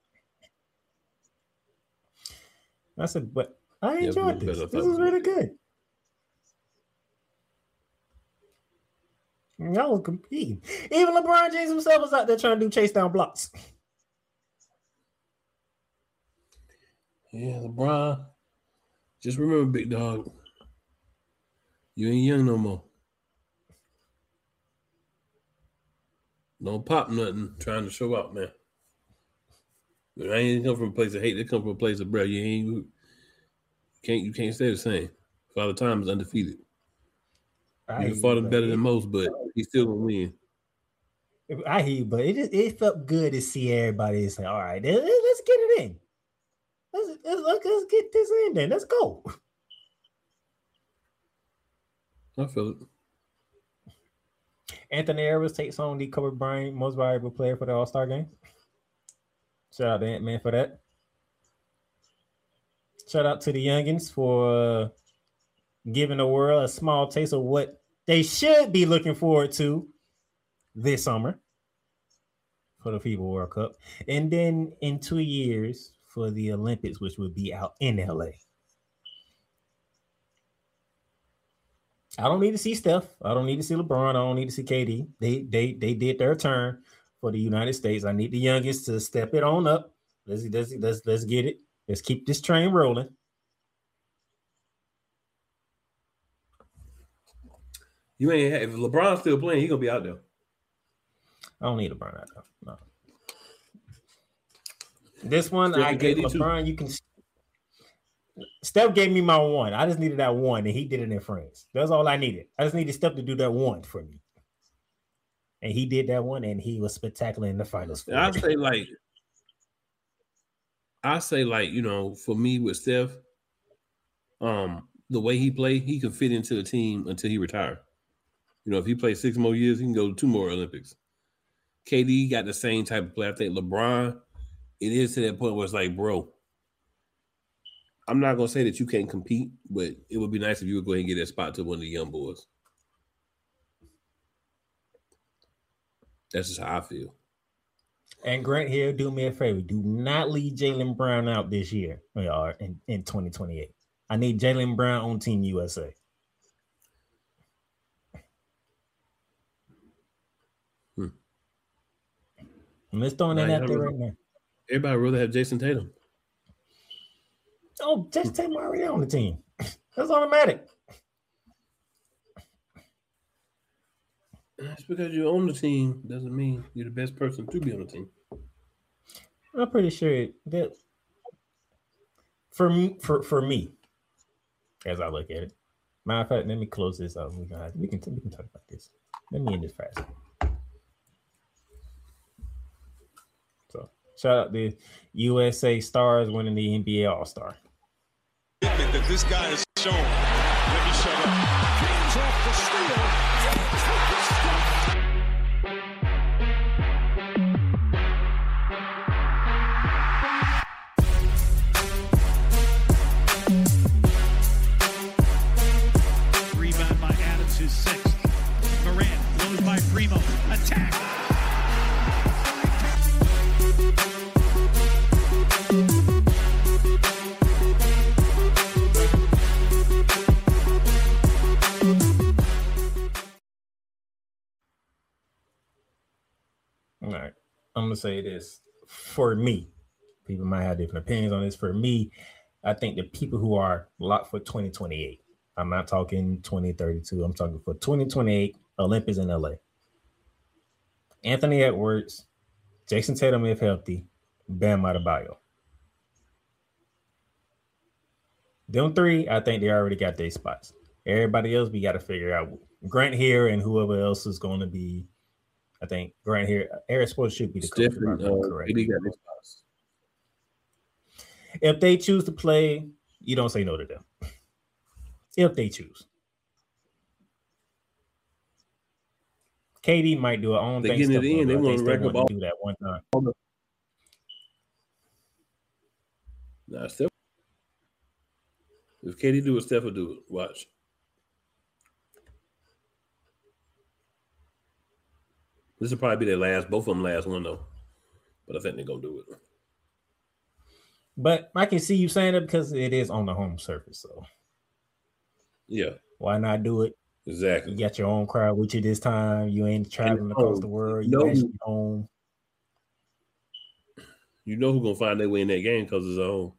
I said, but I Yeah, it enjoyed was this. better. I This thought it is was really good. Y'all was competing. Even LeBron James himself was out there trying to do chase down blocks. Yeah, LeBron. Just remember, big dog, you ain't young no more. Don't pop nothing trying to show out, man. But I ain't come from a place of hate. They come from a place of, bro, you ain't can't you can't stay the same. Father Time is undefeated. I You hear fought you, him but better it- than most, but he still gonna win. I hear you, but it just it felt good to see everybody say, all right, let- let's get it in. Let's, let's, let's get this in then. Let's go. I feel it. Anthony Edwards takes on the Kobe Bryant most valuable player for the All-Star game. Shout out to Ant-Man for that. Shout out to the youngins for uh, giving the world a small taste of what they should be looking forward to this summer for the FIBA World Cup. And then in two years for the Olympics, which would be out in L A. I don't need to see Steph. I don't need to see LeBron. I don't need to see K D. They they they did their turn for the United States. I need the youngest to step it on up. Let's let's let's, let's get it. Let's keep this train rolling. You ain't if LeBron's still playing, he gonna be out there. I don't need LeBron out there. No. This one, Steph I and get K D too. LeBron. You can. Steph gave me my one. I just needed that one, and he did it in France. That's all I needed. I just needed Steph to do that one for me, and he did that one, and he was spectacular in the finals. I say like, I say like you know, for me with Steph, um, the way he played, he can fit into the team until he retire. You know, if he plays six more years, he can go to two more Olympics. K D got the same type of play. I think LeBron, it is to that point where it's like, bro, I'm not gonna say that you can't compete, but it would be nice if you would go ahead and get that spot to one of the young boys. That's just how I feel. And Grant here, do me a favor. Do not leave Jaylen Brown out this year or in, in twenty twenty-eight. I need Jaylen Brown on Team U S A. Hmm. I'm just throwing that Nah, out there y'all right now. Everybody would rather have Jason Tatum. Oh, just take Mario on the team. That's automatic. Just because you're on the team doesn't mean you're the best person to be on the team. I'm pretty sure that for me, for, for me, as I look at it. Matter of fact, let me close this up. We can we can we can talk about this. Let me end this fast. So shout out the U S A Stars winning the N B A All-Star. That this guy has shown. Let me shut up. James off the steal. Rebound by Adams, who's sixth. Morant blows by Primo. Attack. All right. I'm gonna say this. For me, people might have different opinions on this. For me, I think the people who are locked for twenty twenty-eight. I'm not talking twenty thirty-two. I'm talking for twenty twenty-eight Olympics in L A. Anthony Edwards, Jason Tatum if healthy, Bam Adebayo. Them three, I think they already got their spots. Everybody else, we got to figure out. Grant here and whoever else is going to be. I think Grant here, Eric Sports should be the coach. Stephen, If I'm uh, correct. K D got their spots. If they choose to play, you don't say no to them. If they choose. K D might do her own They thing. getting it Steph in. won't They do it. I want think to Steph rack up wanted all. to do that one time. Nah, Steph. If K D do it, Steph will do it. Watch. This will probably be their last, both of them last one though. But I think they're gonna do it. But I can see you saying it because it is on the home surface. So yeah, why not do it? Exactly. You got your own crowd with you this time. You ain't traveling across the world. You know, actually home. You know who's gonna find their way in that game because it's at home.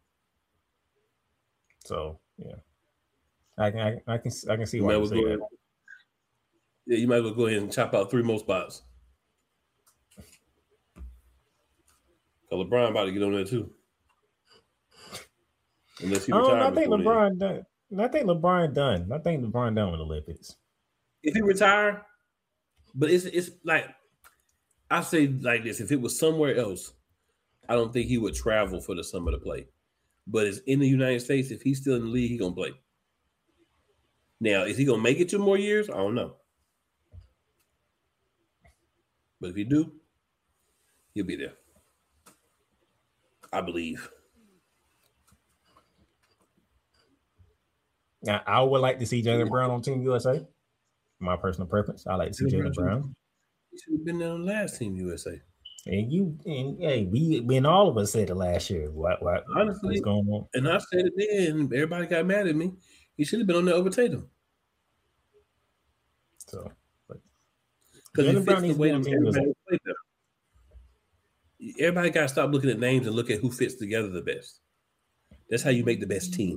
So yeah, I can I, I can I can see you why might you well say go that. ahead, Yeah, you might as well go ahead and chop out three more spots. Because LeBron about to get on there too. Unless he I, don't, retires. I think before LeBron done. I think LeBron done. I think LeBron done with the Olympics. If he retire, but it's it's like I say like this: if it was somewhere else, I don't think he would travel for the summer to play. But it's in the United States. If he's still in the league, he gonna play. Now, is he gonna make it two more years? I don't know. But if he do, he'll be there. I believe. Now, I would like to see Jaylen Brown on Team U S A. My personal preference. I like to see Jaylen Brown. He should have been there on last Team U S A. And you, and hey, we, we and all of us said it last year. What, what, Honestly, what's going on? And I said it then, and everybody got mad at me. He should have been on there over Tatum. So, because he fits the way everybody played there. Everybody got to stop looking at names and look at who fits together the best. That's how you make the best team.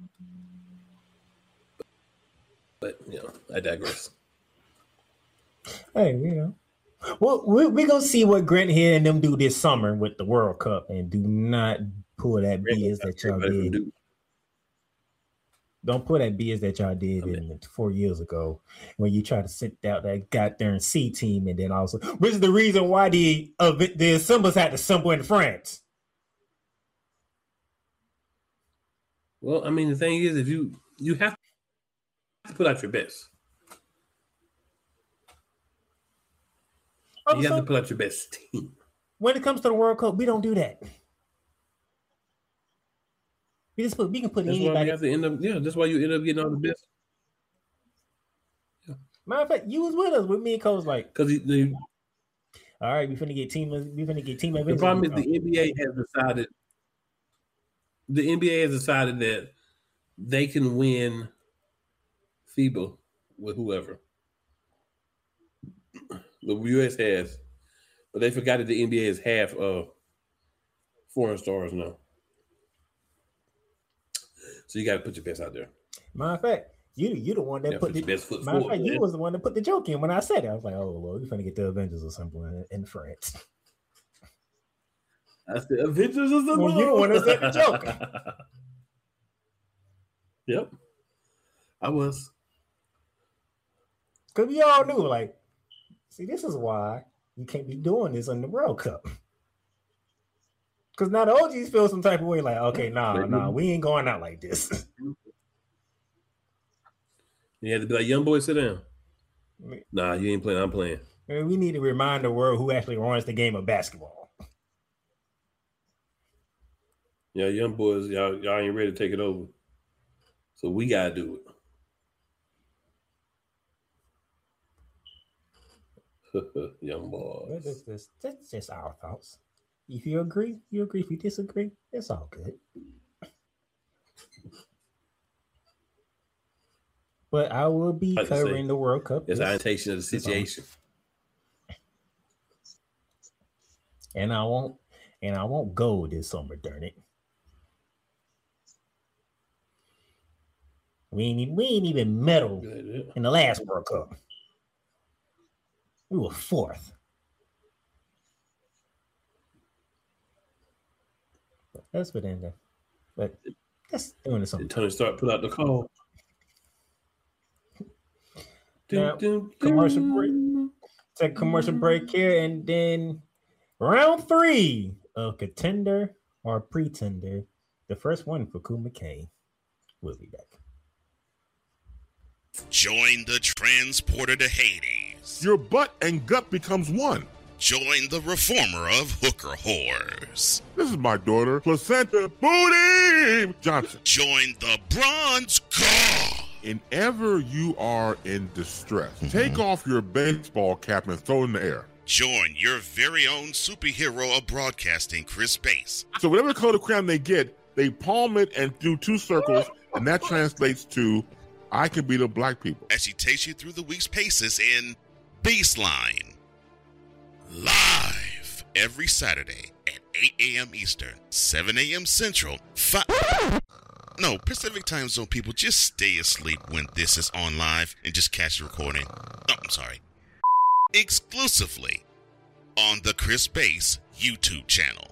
But, you know, I digress. Hey, you know. Well, we're we going to see what Grant Hill and them do this summer with the World Cup, and do not pull that Grant B S that y'all did. Do. Don't pull that B S that y'all did okay. in four years ago when you try to sit out that goddamn C team, and then also, which is the reason why the uh, the assemblers had to assemble in France. Well, I mean, the thing is, if you you have to put out your best. You have to put out your best team. When it comes to the World Cup, we don't do that. We just put we can put that's anybody. Why we have to end up, yeah, that's why you end up getting all the best. Yeah. Matter of fact, you was with us with me and Coach, like, because he, all right, we finna get team. We finna get team. The problem is the N B A has decided. The N B A has decided that they can win FIBA with whoever. The U S has, but they forgot that the N B A is half of foreign stars now. So you got to put your best out there. Matter of fact, you you the one that yeah, put, put the best foot matter forward. Of fact, you was the one that put the joke in when I said it. I was like, oh Lord, we're finna get the Avengers or something in, in France. That's the Avengers or something. Well, you the one that said the joke. Yep, I was. Because we all knew, like, see, this is why you can't be doing this in the World Cup. Because now the O Gs feel some type of way, like, okay, nah, nah, we ain't going out like this. You had to be like, young boy, sit down. Nah, you ain't playing, I'm playing. And we need to remind the world who actually runs the game of basketball. Yeah, young boys, y'all, y'all ain't ready to take it over. So we got to do it. Young boys. That's just, that's just our thoughts. If you agree, you agree. If you disagree, it's all good. But I will be like covering say, the World Cup. It's orientation of the situation. And I won't and I won't go this summer, darn it. We ain't, we ain't even medal in the last World Cup. We were fourth. That's what ended. But that's doing something. Tony start put out the call. Now, commercial break. Take a commercial break here, and then round three of contender or pretender. The first one for Kool McCain. We'll be back. Join the transporter to Hades. Your butt and gut becomes one. Join the reformer of hooker whores. This is my daughter, Placenta Booty Johnson. Join the bronze god. Whenever you are in distress, mm-hmm. take off your baseball cap and throw it in the air. Join your very own superhero of broadcasting, Chris Bass. So whatever color crayon they get, they palm it and do two circles, and that translates to I can beat up black people. As she takes you through the week's paces in Baseline. Live every Saturday at eight a.m. Eastern, seven a.m. Central, five... No, Pacific Time Zone people, just stay asleep when this is on live and just catch the recording. Oh, I'm sorry. Exclusively on the Chris Bass YouTube channel.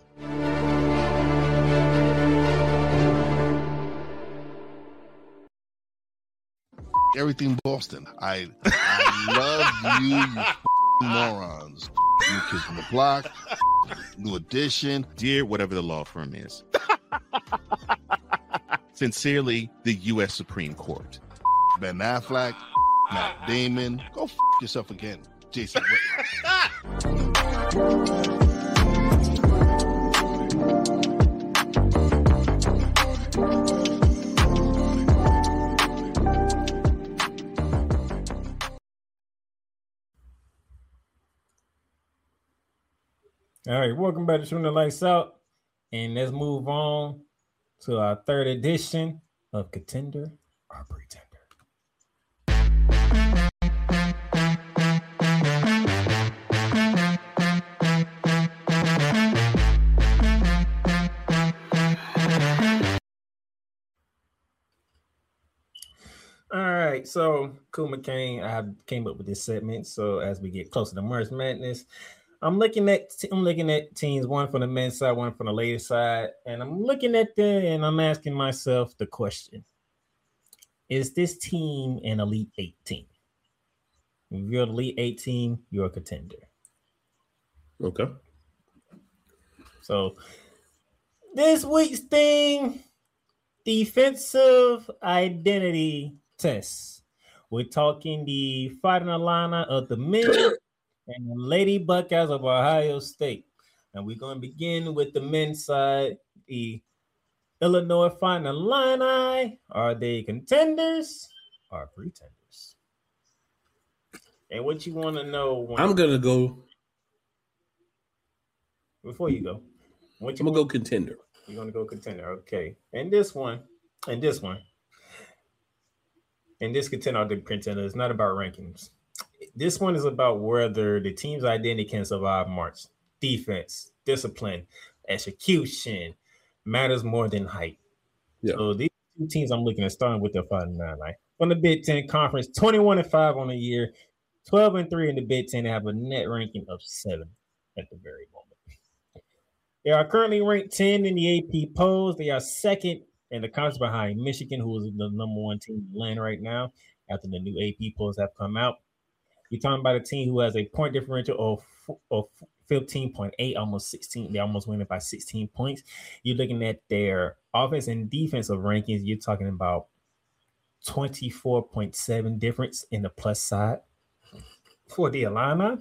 Everything Boston. I I love you, you f***ing morons. New Kids on the Block, New Edition. Dear whatever the law firm is. Sincerely, the U S Supreme Court. Ben Affleck, Matt Damon. Go f*** yourself again, Jason Whitlock. All right, welcome back to Shooting the Lights Out. And let's move on to our third edition of Contender or Pretender. All right, so Cool McCain, I came up with this segment. So as we get closer to March Madness, I'm looking at I'm looking at teams, one from the men's side, one from the ladies' side, and I'm looking at them and I'm asking myself the question: is this team an Elite Eight team? If you're an Elite Eight team, you're a contender. Okay. So this week's thing, defensive identity test. We're talking the Fighting Illini of the men and the Lady Buckeyes of Ohio State. And we're going to begin with the men's side. The Illinois Fighting Illini, are they contenders or pretenders? And what you want to know? When, I'm going to go. Before you go. What you I'm going to go contender. You're going to go contender. Okay. And this one, and this one, and this contender or the pretender is not about rankings. This one is about whether the team's identity can survive March. Defense, discipline, execution matters more than height. Yeah. So these two teams I'm looking at, starting with the Fighting Illini. From the Big Ten Conference, twenty-one and five on the year, twelve and three in the Big Ten. They have a net ranking of seven at the very moment. They are currently ranked ten in the A P polls. They are second in the conference behind Michigan, who is the number one team in the land right now after the new A P polls have come out. You're talking about a team who has a point differential of, of fifteen point eight, almost sixteen. They almost win it by sixteen points. You're looking at their offense and defensive rankings. You're talking about twenty-four point seven difference in the plus side for the Illini.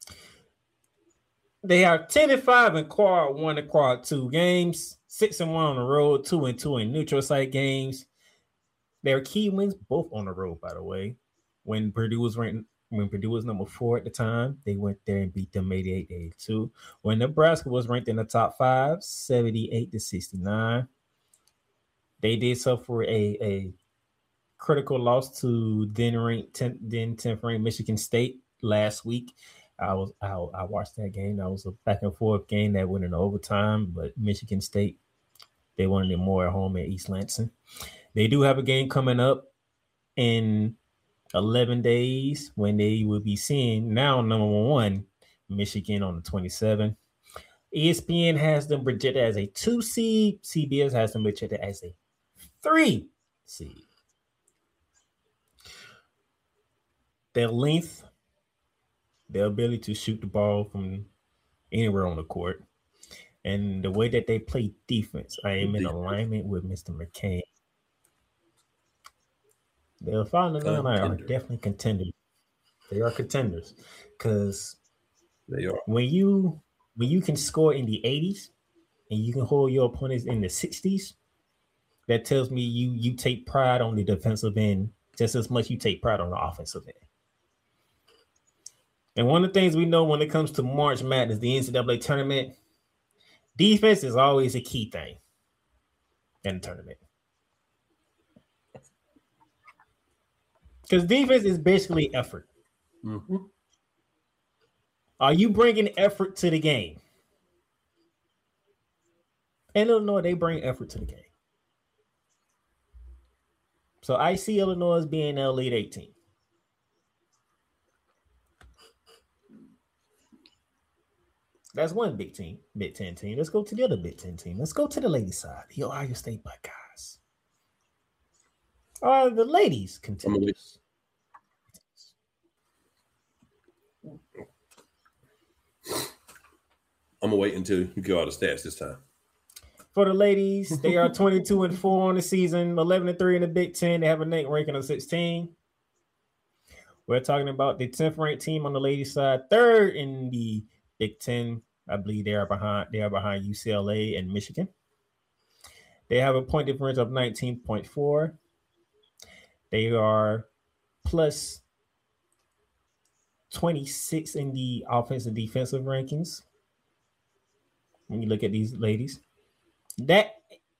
They are ten and five in quad one and quad two games, six and one on the road, two and two in neutral site games. Their key wins both on the road, by the way. When Purdue was ranked, when Purdue was number four at the time, they went there and beat them eighty-eight to eighty-two. When Nebraska was ranked in the top five, seventy-eight to sixty-nine. They did suffer a, a critical loss to then ranked tenth, then tenth ranked Michigan State last week. I was I, I watched that game. That was a back and forth game that went in overtime, but Michigan State, they wanted it more at home at East Lansing. They do have a game coming up in eleven days when they will be seeing now number one Michigan on the twenty-seventh. E S P N has them projected as a two seed. C B S has them projected as a three seed. Their length, their ability to shoot the ball from anywhere on the court, and the way that they play defense, I am in alignment with Mister McCain. The Fighting Illini are definitely contenders. They are contenders because they are. When you when you can score in the eighties and you can hold your opponents in the sixties, that tells me you you take pride on the defensive end just as much you take pride on the offensive end. And one of the things we know when it comes to March Madness, the N C double A tournament, defense is always a key thing in the tournament. Because defense is basically effort. Mm-hmm. Are you bringing effort to the game? In Illinois, they bring effort to the game. So I see Illinois as being an Elite Eight team. That's one Big Ten, Big Ten team. Let's go to the other Big Ten team. Let's go to the ladies' side. The Ohio State Buckeyes. Are the ladies contenders? I'm gonna wait until you get all the stats this time. For the ladies, they are twenty-two and four on the season, eleven and three in the Big Ten. They have a net ranking of sixteen. We're talking about the tenth ranked team on the ladies' side, third in the Big Ten. I believe they are behind. They are behind U C L A and Michigan. They have a point difference of nineteen point four. They are plus twenty-six in the offensive defensive rankings. When you look at these ladies, that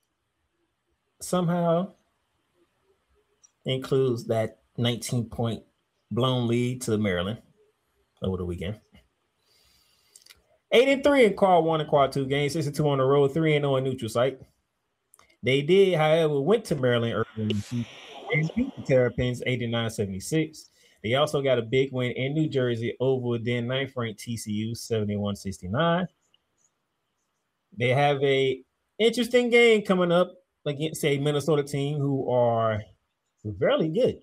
somehow includes that nineteen point blown lead to Maryland over the weekend. Eight and three in quad one and quad two games, six and two on the road, three and zero in neutral site. They did, however, went to Maryland early in the season and beat the Terrapins eighty-nine seventy-six. They also got a big win in New Jersey over then ninth ranked T C U seventy-one sixty-nine. They have a interesting game coming up against a Minnesota team who are very good.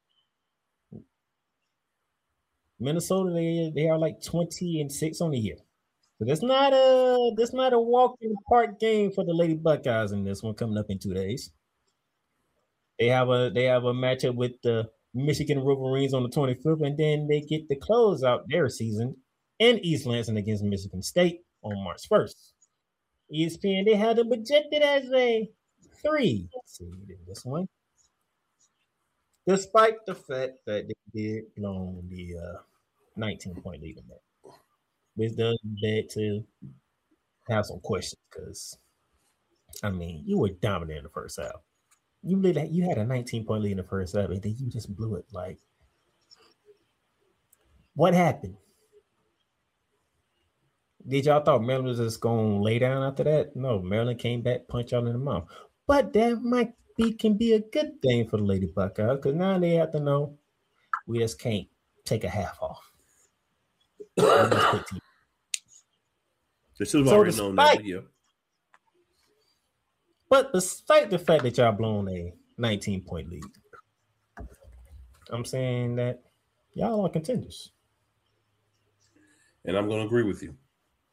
Minnesota, they, they are like twenty and six on the year. So that's not a that's not a walk in the park game for the Lady Buckeyes in this one coming up in two days. They have a they have a matchup with the Michigan Wolverines on the twenty-fifth, and then they get to close out their season in East Lansing against Michigan State on March first. E S P N, they had them projected as a three seed in this one, despite the fact that they did blow the uh, nineteen-point lead in that. Which does beg to have some questions because, I mean, you were dominant in the first half. You really, you had a nineteen-point lead in the first half, and then you just blew it. Like, what happened? Did y'all thought Maryland was just going to lay down after that? No, Maryland came back, punch y'all in the mouth. But that might be can be a good thing for the Lady Buckeyes because now they have to know we just can't take a half off. This is already known that video. But despite the fact that y'all blown a nineteen-point lead, I'm saying that y'all are contenders. And I'm going to agree with you.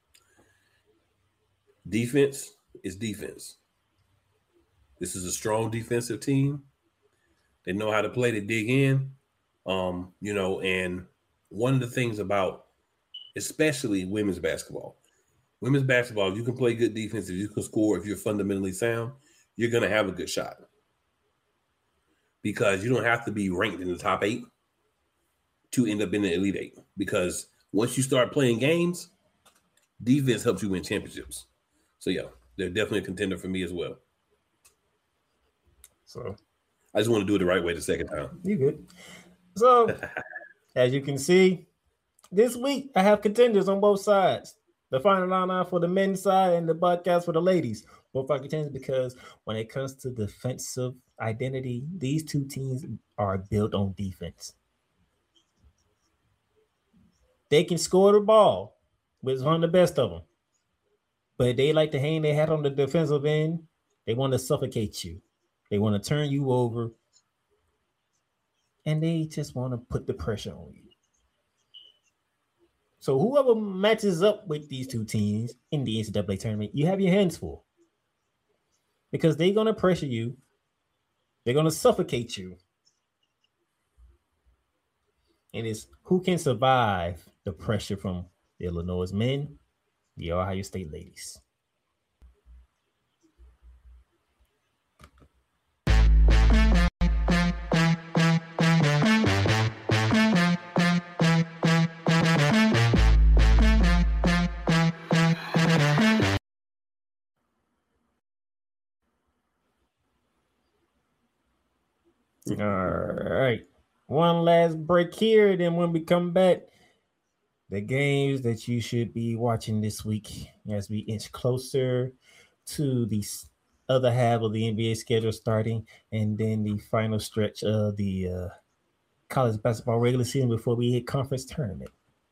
Defense is defense. This is a strong defensive team. They know how to play. They dig in. Um, you know, and one of the things about especially women's basketball, women's basketball, if you can play good defense, if you can score, if you're fundamentally sound, you're going to have a good shot. Because you don't have to be ranked in the top eight to end up in the Elite Eight. Because once you start playing games, defense helps you win championships. So, yeah, they're definitely a contender for me as well. So, I just want to do it the right way the second time. You good. So, as you can see, this week I have contenders on both sides. The final line for the men's side and the Buckeyes for the ladies. Both are contenders because when it comes to defensive identity, these two teams are built on defense. They can score the ball, which is one of the best of them. But they like to hang their hat on the defensive end. They want to suffocate you. They want to turn you over. And they just want to put the pressure on you. So whoever matches up with these two teams in the N C double A tournament, you have your hands full. Because they're going to pressure you. They're going to suffocate you. And it's who can survive the pressure from the Illinois men, the Ohio State ladies. All right. One last break here. Then when we come back, the games that you should be watching this week as we inch closer to the other half of the N B A schedule starting, and then the final stretch of the uh, college basketball regular season before we hit conference tournament.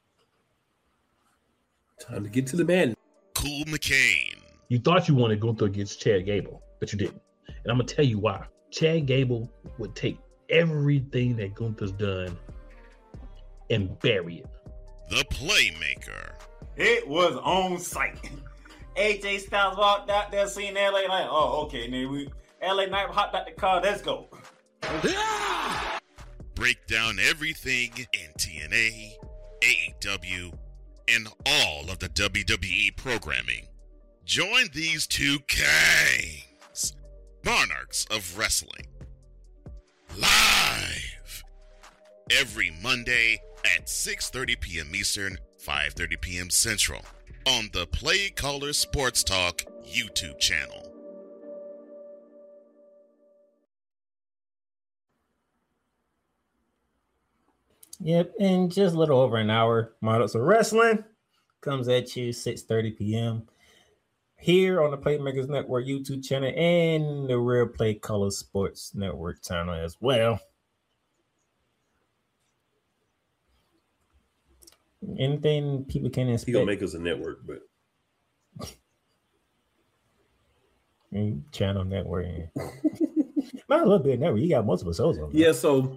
Time to get to the man. Cool McCain. You thought you wanted Gunther against Chad Gable, but you didn't. And I'm going to tell you why. Chad Gable would take everything that Gunther's done and bury it. The Playmaker. It was on site. A J Styles walked out there, seen L A like, oh, okay, then we L A Knight hopped out the car, let's go. Yeah! Break down everything in T N A, A E W, and all of the W W E programming. Join these two kings, monarchs of wrestling, live every Monday at six thirty p.m. Eastern, five thirty p.m. Central on the Play Caller Sports Talk YouTube channel. Yep, in just a little over an hour, Models of Wrestling comes at you six thirty p.m. here on the Playmakers Network YouTube channel and the Real Play Color Sports Network channel as well. Anything people can expect. He gonna make us a network, but channel network. Not a little bit network. You got multiple shows on. Yeah, so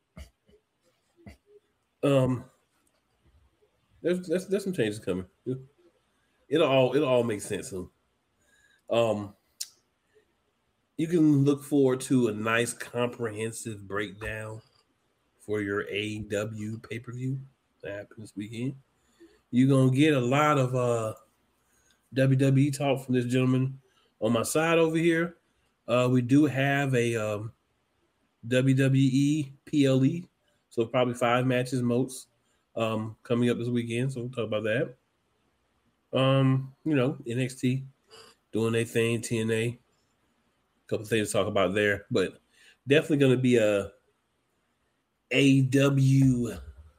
um, there's, there's there's some changes coming. It'll all it'll all make sense soon. Um, you can look forward to a nice comprehensive breakdown for your A E W pay per view that happens this weekend. You're gonna get a lot of uh W W E talk from this gentleman on my side over here. Uh, we do have a um, W W E P L E, so probably five matches most um, coming up this weekend. So we'll talk about that. Um, you know, N X T doing their thing, T N A, a couple things to talk about there, but definitely going to be a A E W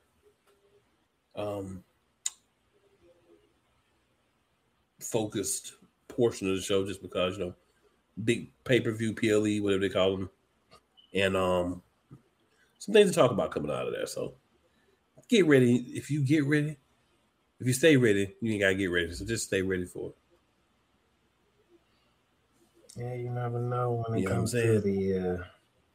um, focused portion of the show, just because, you know, big pay-per-view, P L E, whatever they call them, and um, some things to talk about coming out of there. So get ready. If you get ready, if you stay ready, you ain't got to get ready. So just stay ready for it. Yeah, you never know when it You know comes what I'm to saying? the uh,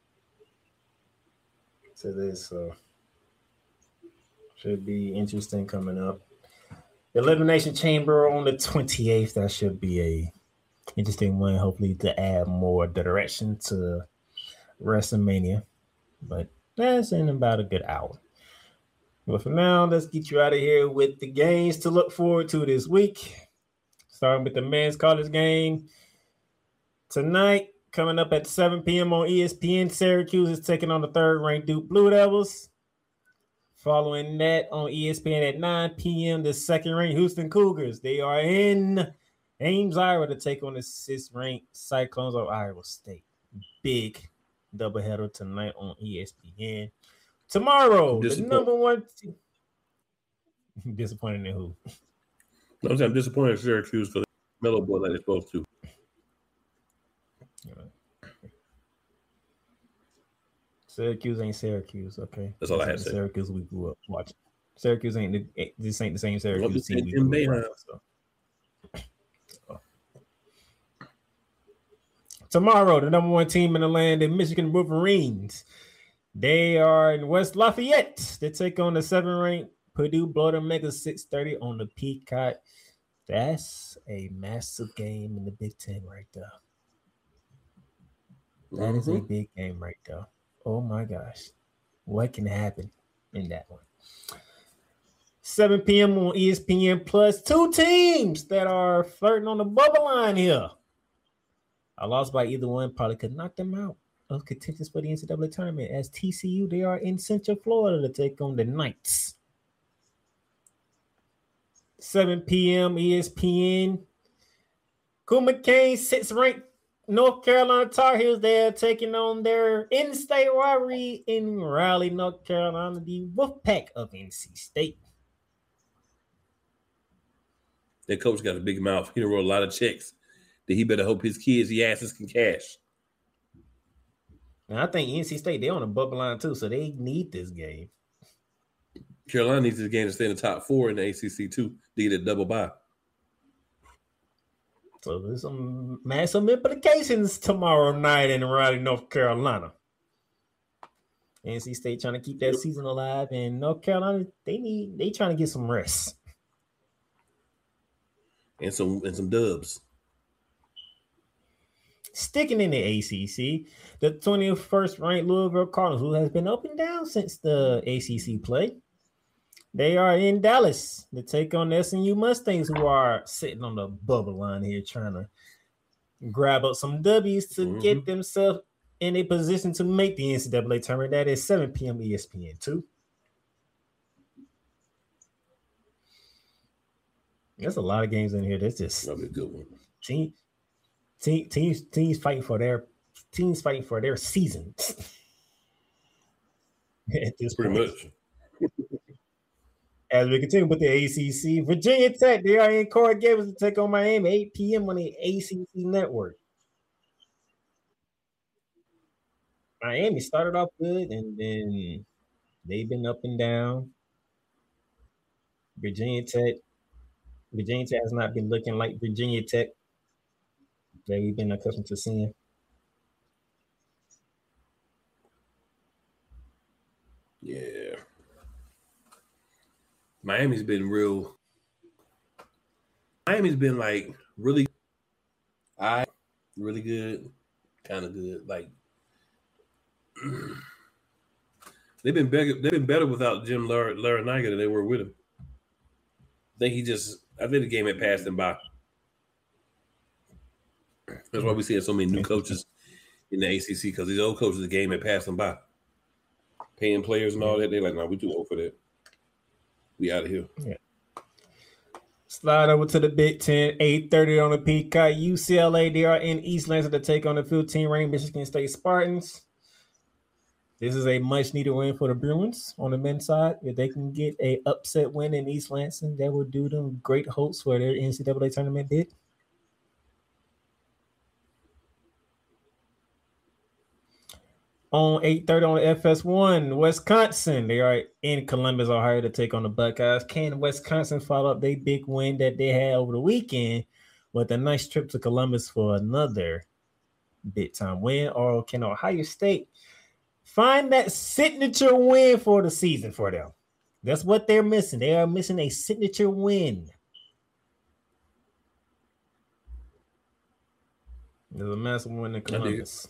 to this. So should be interesting coming up. Elimination Chamber on the twenty-eighth. That should be a interesting one. Hopefully to add more direction to WrestleMania. But that's in about a good hour. But for now, let's get you out of here with the games to look forward to this week. Starting with the men's college game. Tonight, coming up at seven p.m. on E S P N, Syracuse is taking on the third-ranked Duke Blue Devils. Following that on E S P N at nine p.m., the second-ranked Houston Cougars. They are in Ames, Iowa to take on the sixth-ranked Cyclones of Iowa State. Big doubleheader tonight on E S P N. Tomorrow, the number one team. Disappointed in who? I'm saying I'm disappointed in Syracuse because Melo boy like they're supposed to. Syracuse ain't Syracuse, okay? That's all this I had to say. Syracuse we grew up watching. Syracuse ain't the, this ain't the same Syracuse team we Jim grew up Boeheim. watching. So. Tomorrow, the number one team in the land, the Michigan Wolverines. They are in West Lafayette. They take on the seven-ranked Purdue Boilermakers six thirty on the Peacock. That's a massive game in the Big Ten right there. That mm-hmm. is a big game right there. Oh, my gosh. What can happen in that one? seven p.m. on E S P N Plus. Two teams that are flirting on the bubble line here. I lost by either one. Probably could knock them out of contentions for the N C double A tournament. As T C U, they are in Central Florida to take on the Knights. seven p.m. E S P N. Cool McCain, sixth-ranked North Carolina Tar Heels, they're taking on their in-state rivalry in Raleigh, North Carolina, the Wolfpack of N C State. That coach got a big mouth. He wrote a lot of checks that he better hope his kids, he asses, can cash. And I think N C State, they're on the bubble line too, so they need this game. Carolina needs this game to stay in the top four in the A C C too to get a double bye. So there's some massive implications tomorrow night in Raleigh, North Carolina. N C State trying to keep that season alive, and North Carolina, they need they trying to get some rest. And some and some dubs. Sticking in the A C C, the twenty-first ranked Louisville Cardinals, who has been up and down since the A C C play, they are in Dallas to take on the S M U Mustangs, who are sitting on the bubble line here trying to grab up some W's to mm-hmm. get themselves in a position to make the N C double A tournament. That is seven p.m. E S P N two. There's a lot of games in here. That's just that'll be a good one. Team, team, teams, teams fighting for their teams fighting for their season. At this Pretty point. much. As we continue with the A C C, Virginia Tech, they are in Coral Gables to take on Miami, eight p.m. on the A C C network. Miami started off good, and then they've been up and down. Virginia Tech. Virginia Tech has not been looking like Virginia Tech that we've been accustomed to seeing. Yeah. Miami's been real. Miami's been like really, I really good, kind of good. Like they've been better. They've been better without Jim Lar- Larranaga than they were with him. I think he just. I think the game had passed him by. That's why we see so many new coaches in the A C C, because these old coaches, the game had passed them by. Paying players and all that. They're like, no, we too old for that. We out of here. Yeah. Slide over to the Big Ten, eight thirty on the Peacock. U C L A, they are in East Lansing to take on the fifteen-ranked Michigan State Spartans. This is a much-needed win for the Bruins on the men's side. If they can get a upset win in East Lansing, that would do them great hopes for their N C double A tournament bid. On eight thirty on the F S one, Wisconsin, they are in Columbus, Ohio to take on the Buckeyes. Can Wisconsin follow up their big win that they had over the weekend with a nice trip to Columbus for another big-time win? Or can Ohio State find that signature win for the season for them? That's what they're missing. They are missing a signature win. There's a massive win in Columbus.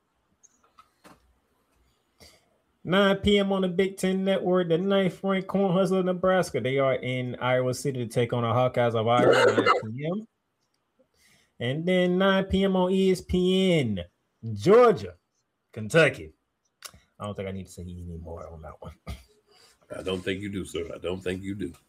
nine p.m. on the Big Ten Network, the ninth ranked Cornhusker, Nebraska. They are in Iowa City to take on the Hawkeyes of Iowa at nine p.m. And then nine p.m. on E S P N, Georgia, Kentucky. I don't think I need to say any more on that one. I don't think you do, sir. I don't think you do.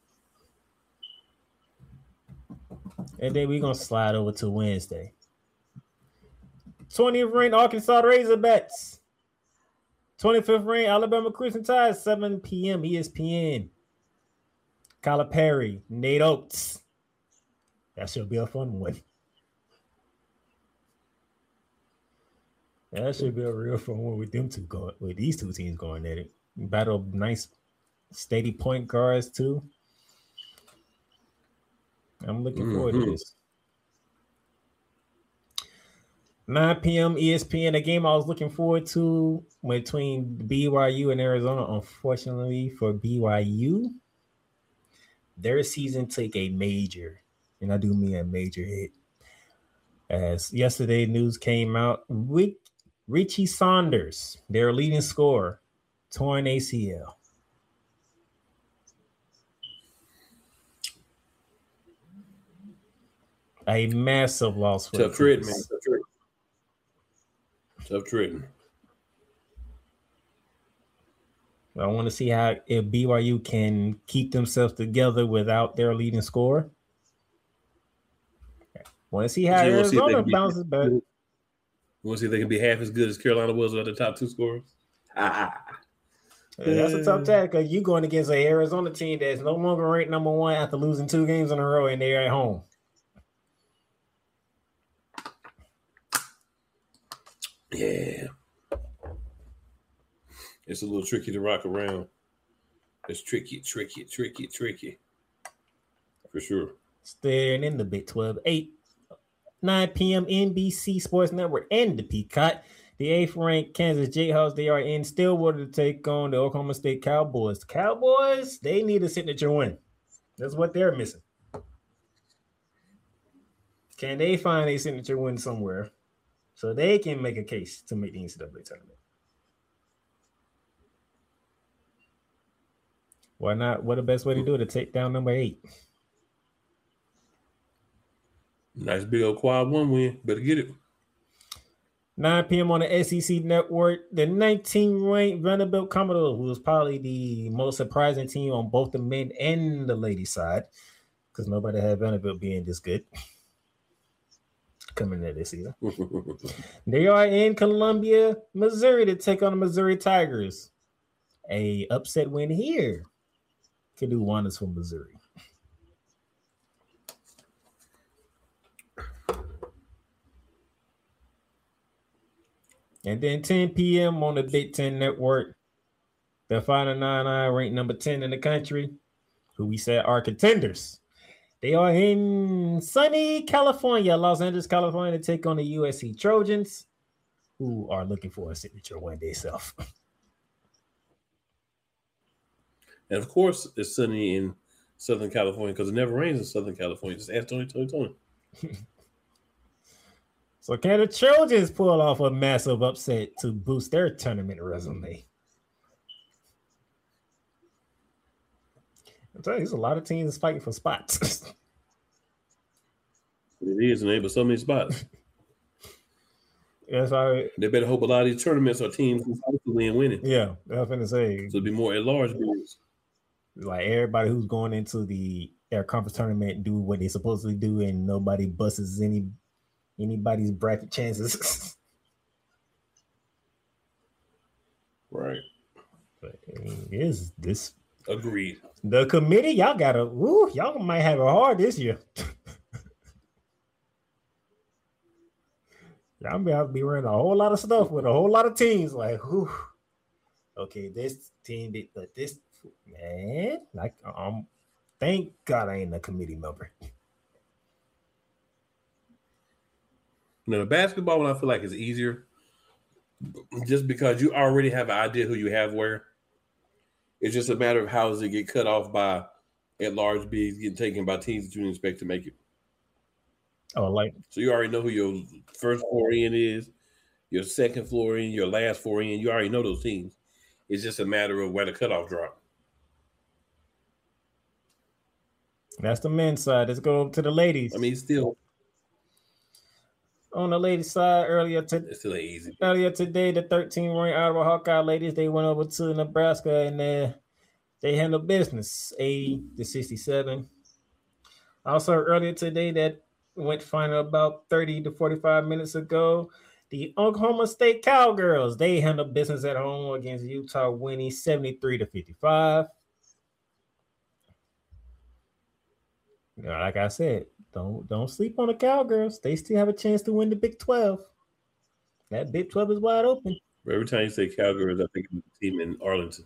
And then we're going to slide over to Wednesday. twentieth ranked Arkansas Razorbacks. twenty-fifth ranked Alabama Crimson Tide, seven p.m. E S P N. Calipari, Nate Oates. That should be a fun one. That should be a real fun one with them two going, with these two teams going at it. Battle of nice, steady point guards too. I'm looking mm-hmm. forward to this. nine p.m. E S P N, a game I was looking forward to between B Y U and Arizona. Unfortunately for B Y U, their season took a major, and I do mean a major hit. As yesterday news came out, Rick, Richie Saunders, their leading scorer, torn A C L. A massive loss for tough treatment, man. Tough treatment. Tough treatment. I want to see how if B Y U can keep themselves together without their leading scorer. Want to see how Arizona bounces back. want to see if they can be half as good as Carolina was with the top two scorers? Ah. Yeah, that's a tough task because you're going against an Arizona team that's no longer ranked number one after losing two games in a row, and they're at home. Yeah. It's a little tricky to rock around. It's tricky, tricky, tricky, tricky. For sure. Staying in the Big twelve, eight, nine p.m. N B C Sports Network and the Peacock. The eighth-ranked Kansas Jayhawks, they are in Stillwater to take on the Oklahoma State Cowboys. The Cowboys, they need a signature win. That's what they're missing. Can they find a signature win somewhere so they can make a case to make the N C double A tournament? Why not? What the best way to do it to take down number eight? Nice big old quad one win. Better get it. nine p.m. on the S E C Network, the nineteenth-ranked Vanderbilt Commodores, who was probably the most surprising team on both the men and the ladies' side, because nobody had Vanderbilt being this good coming into this season. They are in Columbia, Missouri, to take on the Missouri Tigers. A upset win here could do wonders for Missouri. And then ten p.m. on the Big Ten Network, the Final Nine I ranked number ten in the country, who we said are contenders. They are in sunny California, Los Angeles, California, to take on the U S C Trojans, who are looking for a signature win themselves. And of course, it's sunny in Southern California because it never rains in Southern California. Just ask Tony, Tony, Tony. So can the Trojans pull off a massive upset to boost their tournament resume? I'm telling you, there's a lot of teams fighting for spots. It is, and they have so many spots. Yes, I. They better hope a lot of these tournaments are teams who's hopefully in winning. Yeah, I was gonna say. So it'll be more at large games. Like everybody who's going into the air conference tournament do what they supposedly do, and nobody busts any anybody's bracket chances. Right. But I mean, is this agreed? The committee, y'all gotta, woo, y'all might have it hard this year. Y'all may have to be running a whole lot of stuff with a whole lot of teams. Like, whew, okay, this team did, but this man, like, um, thank God I ain't a committee member. Now, the basketball one I feel like is easier just because you already have an idea who you have where. It's just a matter of how does it get cut off by at large bids getting taken by teams that you didn't expect to make it. Oh, like so you already know who your first four in is, your second floor in, your last four in. You already know those teams. It's just a matter of where the cutoff drop. That's the men's side. Let's go to the ladies. I mean, still on the ladies' side earlier today. It's still easy. Earlier today, the thirteen-ranked Iowa Hawkeye ladies, they went over to Nebraska and uh, they handled business, eighty to sixty-seven. Also, earlier today, that went final about thirty to forty-five minutes ago. The Oklahoma State Cowgirls, they handled business at home against Utah, winning seventy-three to fifty-five. You know, like I said, don't don't sleep on the Cowgirls. They still have a chance to win the Big twelve. That Big twelve is wide open. Every time you say Cowgirls, I think of the team in Arlington.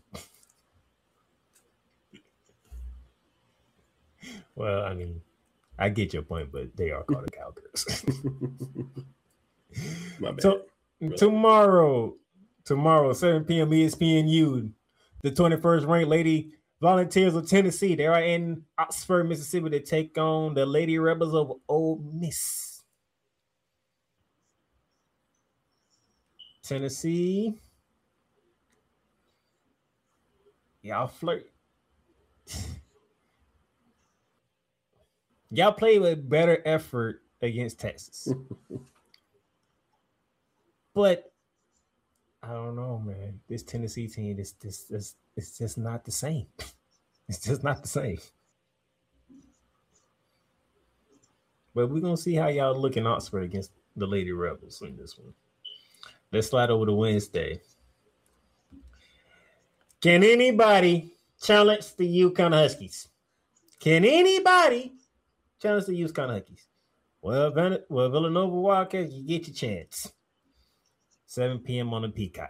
Well, I mean, I get your point, but they are called the Cowgirls. My bad. So really? tomorrow, tomorrow, seven p.m. E S P N U, the twenty-first ranked Lady Volunteers of Tennessee. They are in Oxford, Mississippi to take on the Lady Rebels of Ole Miss. Tennessee. Y'all flirt. Y'all play with better effort against Texas. But I don't know, man. This Tennessee team, this, this, this, it's just not the same. It's just not the same. But we're gonna see how y'all look in Oxford against the Lady Rebels in this one. Let's slide over to Wednesday. Can anybody challenge the UConn Huskies? Can anybody challenge the UConn Huskies? Well, Van- well, Villanova Wildcats, you get your chance. seven p.m. on the Peacock.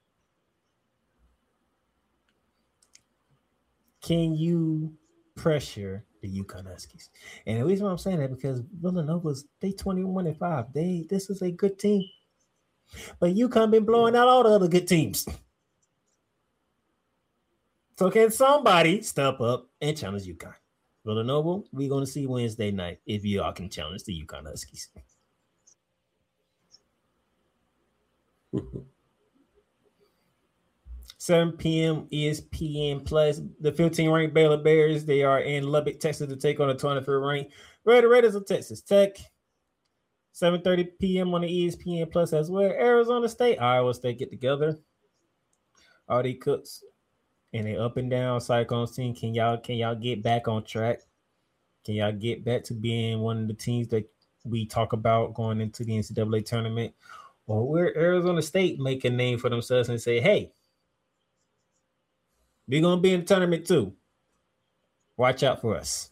Can you pressure the UConn Huskies? And the reason why I'm saying that because Villanova's they twenty-one and five. They this is a good team, but UConn been blowing out all the other good teams. So can somebody step up and challenge UConn? Villanova, we're going to see Wednesday night if y'all can challenge the UConn Huskies. seven p.m. E S P N Plus. The fifteenth-ranked Baylor Bears, they are in Lubbock, Texas to take on the twenty-fifth ranked Red Raiders of Texas Tech. seven thirty p.m. on the E S P N Plus as well. Arizona State, Iowa State get together. R D Cooks and they up and down Cyclones team. Can y'all can y'all get back on track? Can y'all get back to being one of the teams that we talk about going into the N C double A tournament? Or will Arizona State make a name for themselves and say, hey, we're going to be in the tournament too. Watch out for us.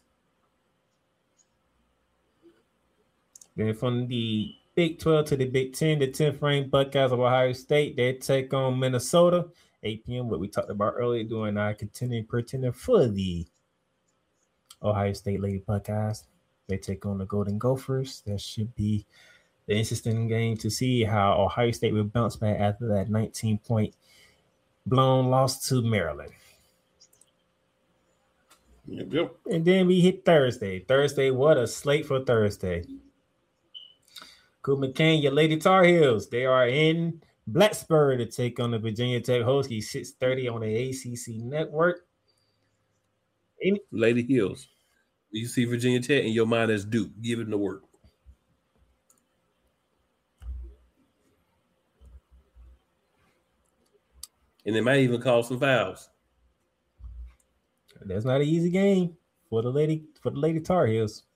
Then from the Big twelve to the Big ten, the tenth ranked Buckeyes of Ohio State, they take on Minnesota. eight p.m., what we talked about earlier, doing our contending pretender for the Ohio State Lady Buckeyes. They take on the Golden Gophers. That should be the interesting game to see how Ohio State will bounce back after that nineteen-point blown loss to Maryland. Yep, yep. And then we hit Thursday. Thursday, what a slate for Thursday. Cool McCain, your Lady Tar Heels. They are in Blacksburg to take on the Virginia Tech Huskies, six thirty on the A C C network. In- Lady Heels. You see Virginia Tech and your mind is Duke. Give it the work. And they might even call some fouls. That's not an easy game for the lady for the Lady Tar Heels.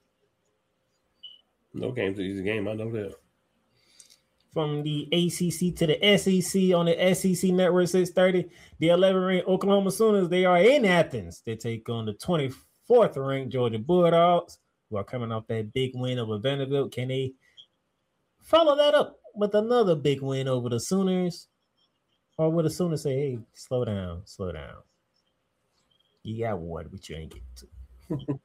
No game's an easy game. I know that. From the A C C to the S E C on the S E C Network, six thirty, the eleventh-ranked Oklahoma Sooners, they are in Athens. They take on the twenty-fourth-ranked Georgia Bulldogs, who are coming off that big win over Vanderbilt. Can they follow that up with another big win over the Sooners? Or would the Sooners say, hey, slow down, slow down. You got one, but you ain't getting two.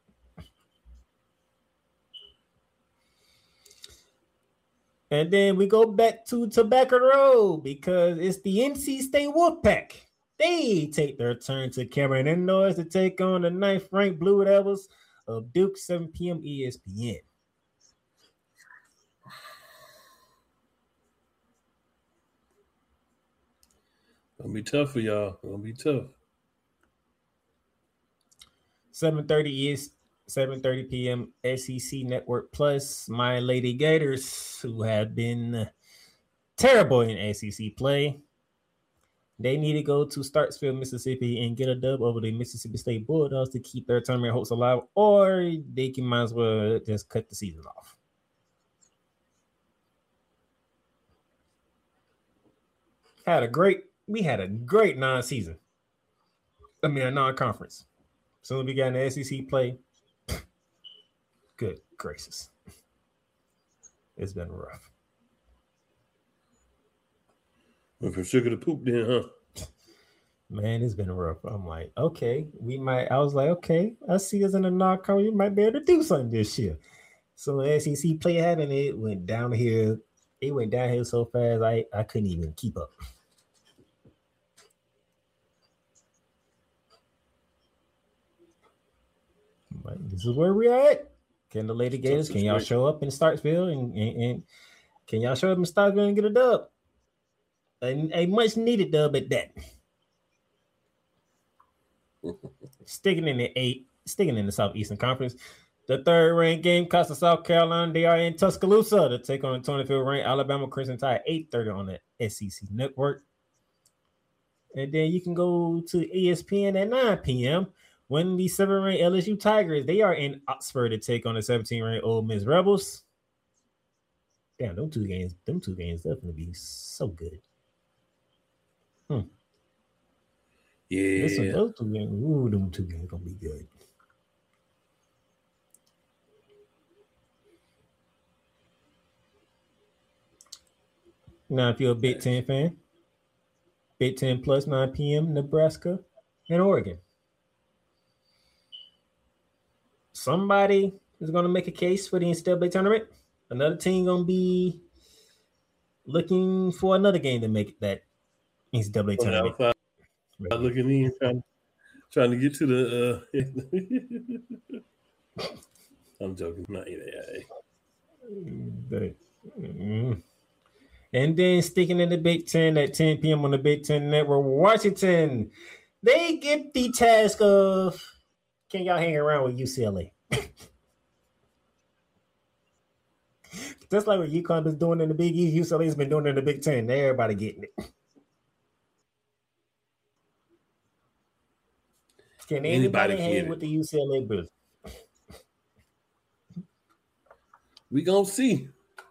And then we go back to Tobacco Road because it's the N C State Wolfpack. They take their turn to Cameron Indoors to take on the ninth-ranked Blue Devils of Duke, seven p.m. E S P N. Gonna be tough for y'all. Gonna be tough. seven thirty is seven thirty p.m. S E C Network Plus. My Lady Gators, who have been terrible in S E C play, they need to go to Starksville, Mississippi, and get a dub over the Mississippi State Bulldogs to keep their tournament hopes alive, or they can might as well just cut the season off. Had a great, we had a great non-season. I mean, a non-conference. So we got in the S E C play. Good gracious. It's been rough. Went from sugar to poop then, huh? Man, it's been rough. I'm like, okay, we might. I was like, okay, I see us in a non-conference. You might be able to do something this year. So the S E C play happened. It went downhill. It went downhill so fast, I, I couldn't even keep up. But this is where we're at. Can the Lady Gators, can y'all show up in Starksville and, and, and can y'all show up in Starksville and get a dub? A, a much needed dub at that. Sticking in the eight, sticking in the Southeastern Conference. The third ranked game, Coastal South Carolina, they are in Tuscaloosa to take on the twenty-fifth ranked Alabama Crimson Tide, eight thirty on the S E C Network. And then you can go to E S P N at nine p.m. when the seventh ranked L S U Tigers, they are in Oxford to take on the seventeenth ranked Ole Miss Rebels. Damn, them two games, them two games definitely be so good. Hmm. Yeah. Listen, those two games, ooh, them two games gonna be good. Now, if you're a Big Ten fan, Big Ten plus nine p.m. Nebraska and Oregon. Somebody is going to make a case for the N C double A tournament. Another team going to be looking for another game to make that N C double A tournament. I'm looking in, trying, trying to get to the. Uh... I'm joking. Not yet. But, mm-hmm. And then sticking in the Big Ten at ten p.m. on the Big Ten Network, Washington, they get the task of, can y'all hang around with U C L A? Just like what UConn is doing in the Big East, U C L A has been doing in the Big Ten. Everybody getting it. Can anybody, anybody hang with the U C L A Bulls? We gonna see.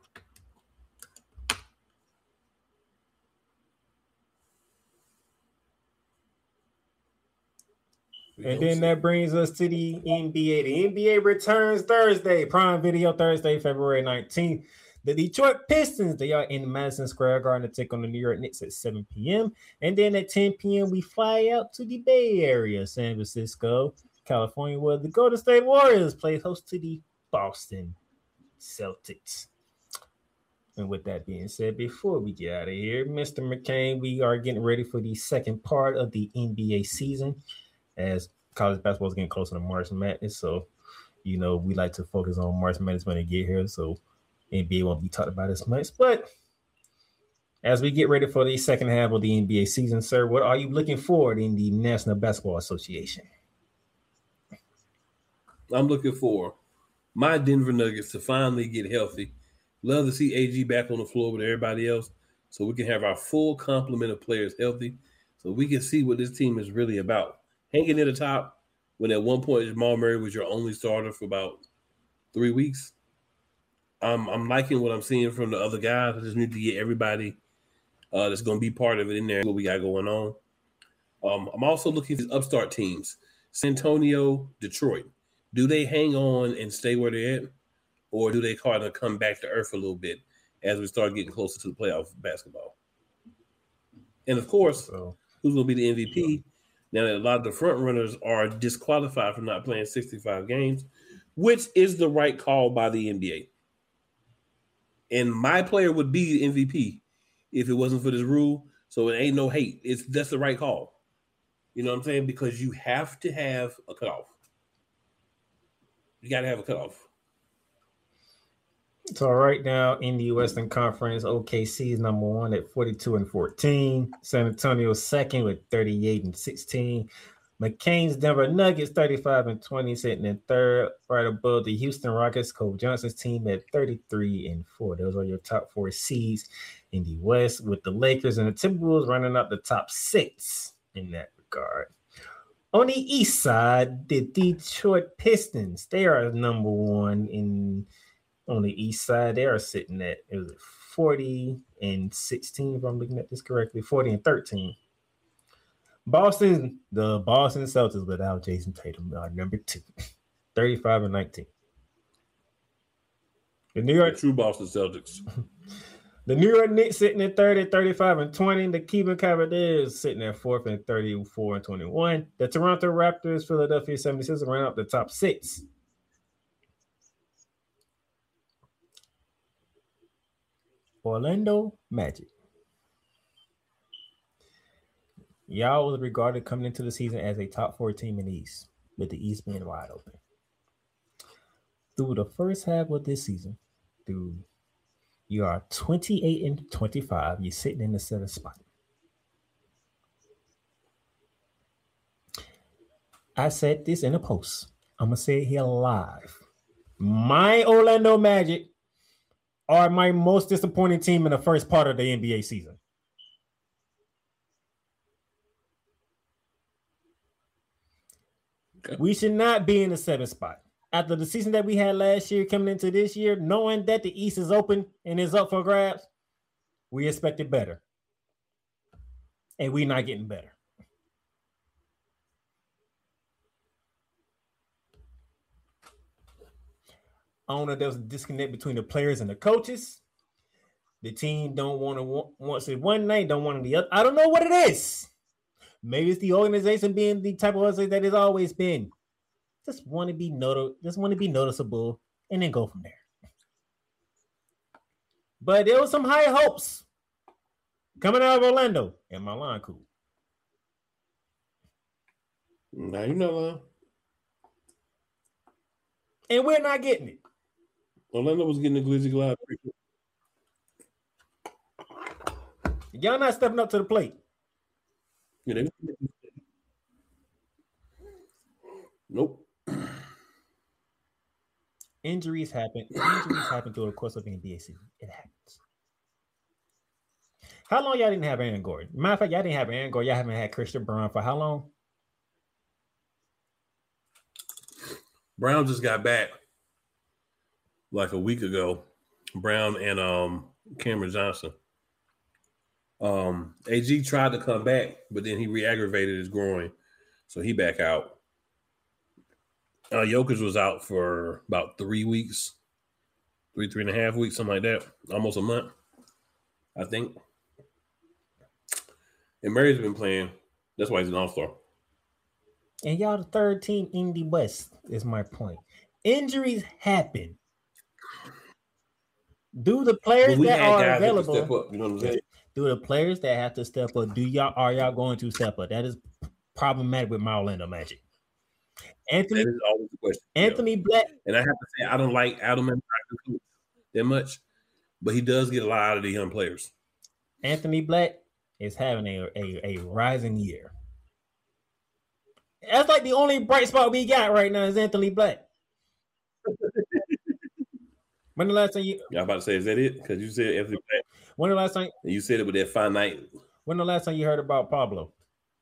And then that brings us to the N B A. The N B A returns Thursday. Prime Video Thursday, February nineteenth. The Detroit Pistons, they are in Madison Square Garden to take on the New York Knicks at seven p.m. And then at ten p.m., we fly out to the Bay Area, San Francisco, California, where the Golden State Warriors play host to the Boston Celtics. And with that being said, before we get out of here, Mister McCain, we are getting ready for the second part of the N B A season, as college basketball is getting closer to March Madness. So, you know, we like to focus on March Madness when they get here. So N B A won't be talked about as much. But as we get ready for the second half of the N B A season, sir, what are you looking forward in the National Basketball Association? I'm looking for my Denver Nuggets to finally get healthy. Love to see A G back on the floor with everybody else so we can have our full complement of players healthy so we can see what this team is really about. Hanging at the top when at one point Jamal Murray was your only starter for about three weeks. Um, I'm liking what I'm seeing from the other guys. I just need to get everybody uh, that's going to be part of it in there, what we got going on. Um, I'm also looking at these upstart teams. San Antonio, Detroit. Do they hang on and stay where they're at? Or do they kind of come back to earth a little bit as we start getting closer to the playoff basketball? And, of course, so, who's going to be the M V P? Now that a lot of the front runners are disqualified from not playing sixty-five games, which is the right call by the N B A. And my player would be the M V P if it wasn't for this rule. So it ain't no hate. It's that's the right call. You know what I'm saying? Because you have to have a cutoff. You got to have a cutoff. So right now in the Western Conference, O K C is number one at forty-two and fourteen. San Antonio second with thirty-eight and sixteen. McCain's Denver Nuggets thirty-five and twenty, sitting in third, right above the Houston Rockets, Cole Johnson's team at thirty-three and four. Those are your top four seeds in the West, with the Lakers and the Timberwolves running up the top six in that regard. On the East side, the Detroit Pistons, they are number one in. On the East side, they are sitting at it was forty and sixteen, if I'm looking at this correctly, forty and thirteen. Boston, the Boston Celtics without Jason Tatum are number two, thirty-five and nineteen. The New York the true Boston Celtics. The New York Knicks sitting at thirty, thirty-five and twenty. The Cleveland Cavaliers sitting at fourth and thirty-four and twenty-one. The Toronto Raptors, Philadelphia seventy-sixers ran up the top six. Orlando Magic. Y'all was regarded coming into the season as a top four team in the East, with the East being wide open. Through the first half of this season, through you are twenty-eight and twenty-five. You're sitting in the seventh spot. I said this in a post. I'm gonna say it here live. My Orlando Magic are my most disappointing team in the first part of the N B A season. Okay. We should not be in the seventh spot. after the season that we had last year coming into this year, knowing that the East is open and is up for grabs, we expected better. And we're not getting better. I don't know if there's a disconnect between the players and the coaches. The team don't want to want, wants it one night, don't want it the other. I don't know what it is. Maybe it's the organization being the type of organization that it's always been. Just want to be noti- just want to be noticeable and then go from there. But there was some high hopes coming out of Orlando and my line cool. Now you know, uh, and we're not getting it. Orlando was getting the glizzy glide. Y'all not stepping up to the plate. Yeah, they... Nope. Injuries happen. Injuries happen through the course of the N B A season. It happens. How long y'all didn't have Aaron Gordon? Matter of fact, y'all didn't have Aaron Gordon. Y'all haven't had Christian Brown for how long? Brown just got back like a week ago. Brown and um, Cameron Johnson. Um, A G tried to come back, but then he re-aggravated his groin, so he back out. Uh, Jokic was out for about three weeks, three, three and a half weeks, something like that, almost a month, I think. And Murray's been playing. That's why he's an all-star. And y'all the third team in the West is my point. Injuries happen. Do the players that are available, step up, you know what I'm saying? Do the players that have to step up, do y'all are y'all going to step up? That is problematic with my Orlando Magic. Anthony, that is always the question. Anthony know. Black. And I have to say, I don't like Adam that much, but he does get a lot out of the young players. Anthony Black is having a, a, a rising year. That's like the only bright spot we got right now is Anthony Black. When the last time you? Yeah, I'm about to say, is that it? Because you said Anthony Black. When the last time? And you said it with that finite. When the last time you heard about Pablo?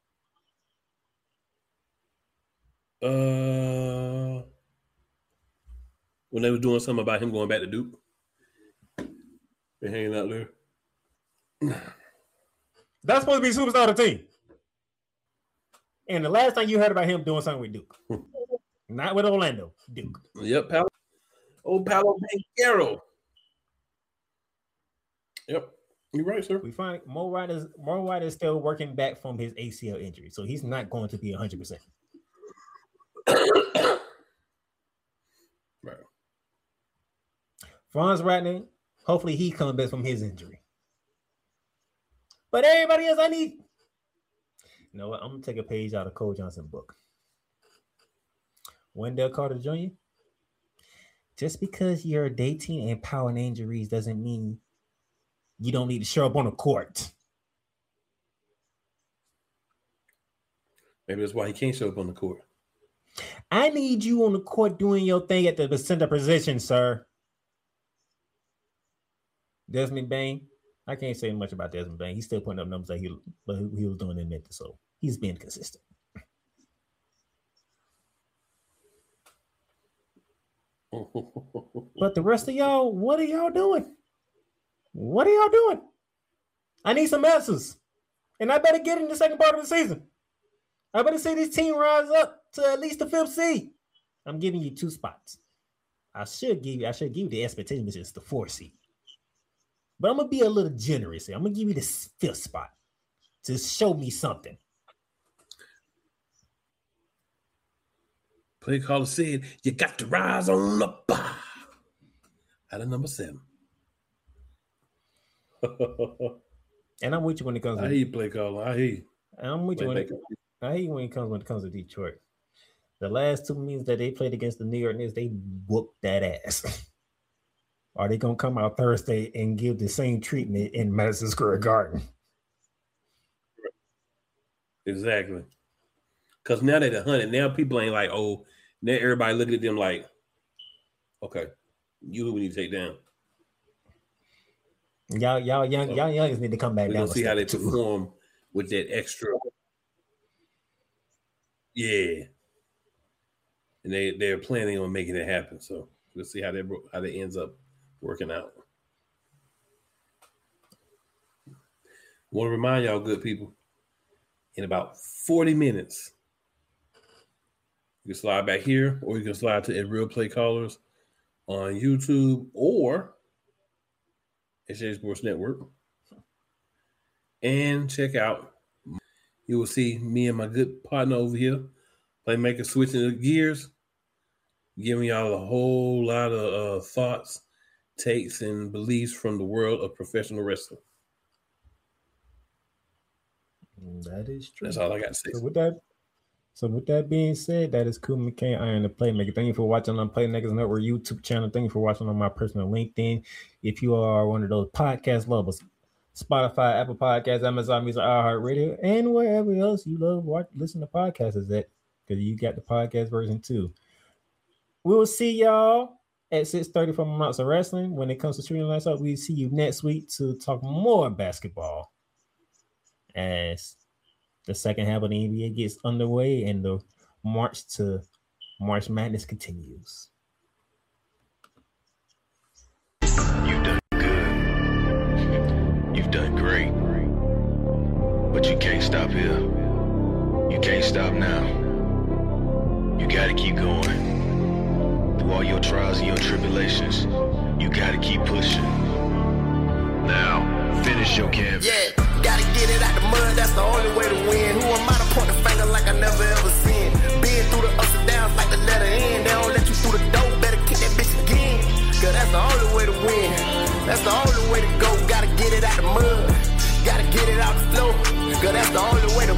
Uh, when they were doing something about him going back to Duke. They're hanging out there. That's supposed to be superstar of the team. And the last time you heard about him doing something with Duke. Not with Orlando, Duke. Yep, Palo. Oh, Paolo Banchero. Yep, you're right, sir. We find Mo White is Mo White is still working back from his A C L injury, so he's not going to be one hundred percent. Right. Franz Wagner, hopefully he comes back from his injury. But everybody else, I need. You know what? I'm gonna take a page out of Cole Johnson's book. Wendell Carter Junior Just because you're dating and power and injuries doesn't mean you don't need to show up on the court. Maybe that's why he can't show up on the court. I need you on the court doing your thing at the center position, sir. Desmond Bain. I can't say much about Desmond Bain. He's still putting up numbers that he, he was doing in Memphis, so he's being consistent. But the rest of y'all, what are y'all doing? What are y'all doing? I need some answers. And I better get in the second part of the season. I better see this team rise up to at least the fifth seed. I'm giving you two spots. I should give you, I should give you the expectation, which is the fourth seed. But I'm gonna be a little generous here. I'm gonna give you the fifth spot to show me something. Play caller said, you got to rise on up. Out of number seven. And I'm with you when it comes I to hear you, play caller. I hear you. I'm with you when it, I hear you when it comes when it comes to Detroit. The last two meetings that they played against the New York Knicks, they whooped that ass. Are they gonna come out Thursday and give the same treatment in Madison Square Garden? Exactly. Because now they're the hundred. Now people ain't like, oh, now everybody looking at them like, okay, you who we need to take down. Y'all, y'all, young, so, y'all, youngins need to come back we're down. Gonna see how they too. perform with that extra. Yeah. and they they're planning on making it happen. So we'll see how that how that ends up working out. I want to remind y'all, good people, in about forty minutes, you can slide back here, or you can slide to at Real Play Callers on YouTube or H A Sports Network, and check out. You will see me and my good partner over here, Playmaker, switching the gears, giving y'all a whole lot of uh, thoughts, takes, and beliefs from the world of professional wrestling. That is true. That's all I got to say. So with that, so with that being said, that is Cool McCain. I am the Playmaker. Thank you for watching on Playmakers Network YouTube channel. Thank you for watching on my personal LinkedIn. If you are one of those podcast lovers, Spotify, Apple Podcasts, Amazon Music, iHeartRadio, and wherever else you love watch, listen to podcasts is at, because you got the podcast version too. We will see y'all at six thirty for Months of Wrestling. When it comes to streaming last up, we'll see you next week to talk more basketball as the second half of the N B A gets underway and the march to March Madness continues. You've done good. You've done great. But you can't stop here. You can't stop now. You gotta keep going. Through all your trials and your tribulations, you gotta keep pushing. Now, finish your canvas. Yeah, gotta get it out the mud, that's the only way to win. Who am I to point the finger like I never ever seen? Been through the ups and downs like the letter N. They don't let you through the door, better kick that bitch again. Cause that's the only way to win. That's the only way to go. Gotta get it out the mud. Gotta get it out the flow. Cause that's the only way to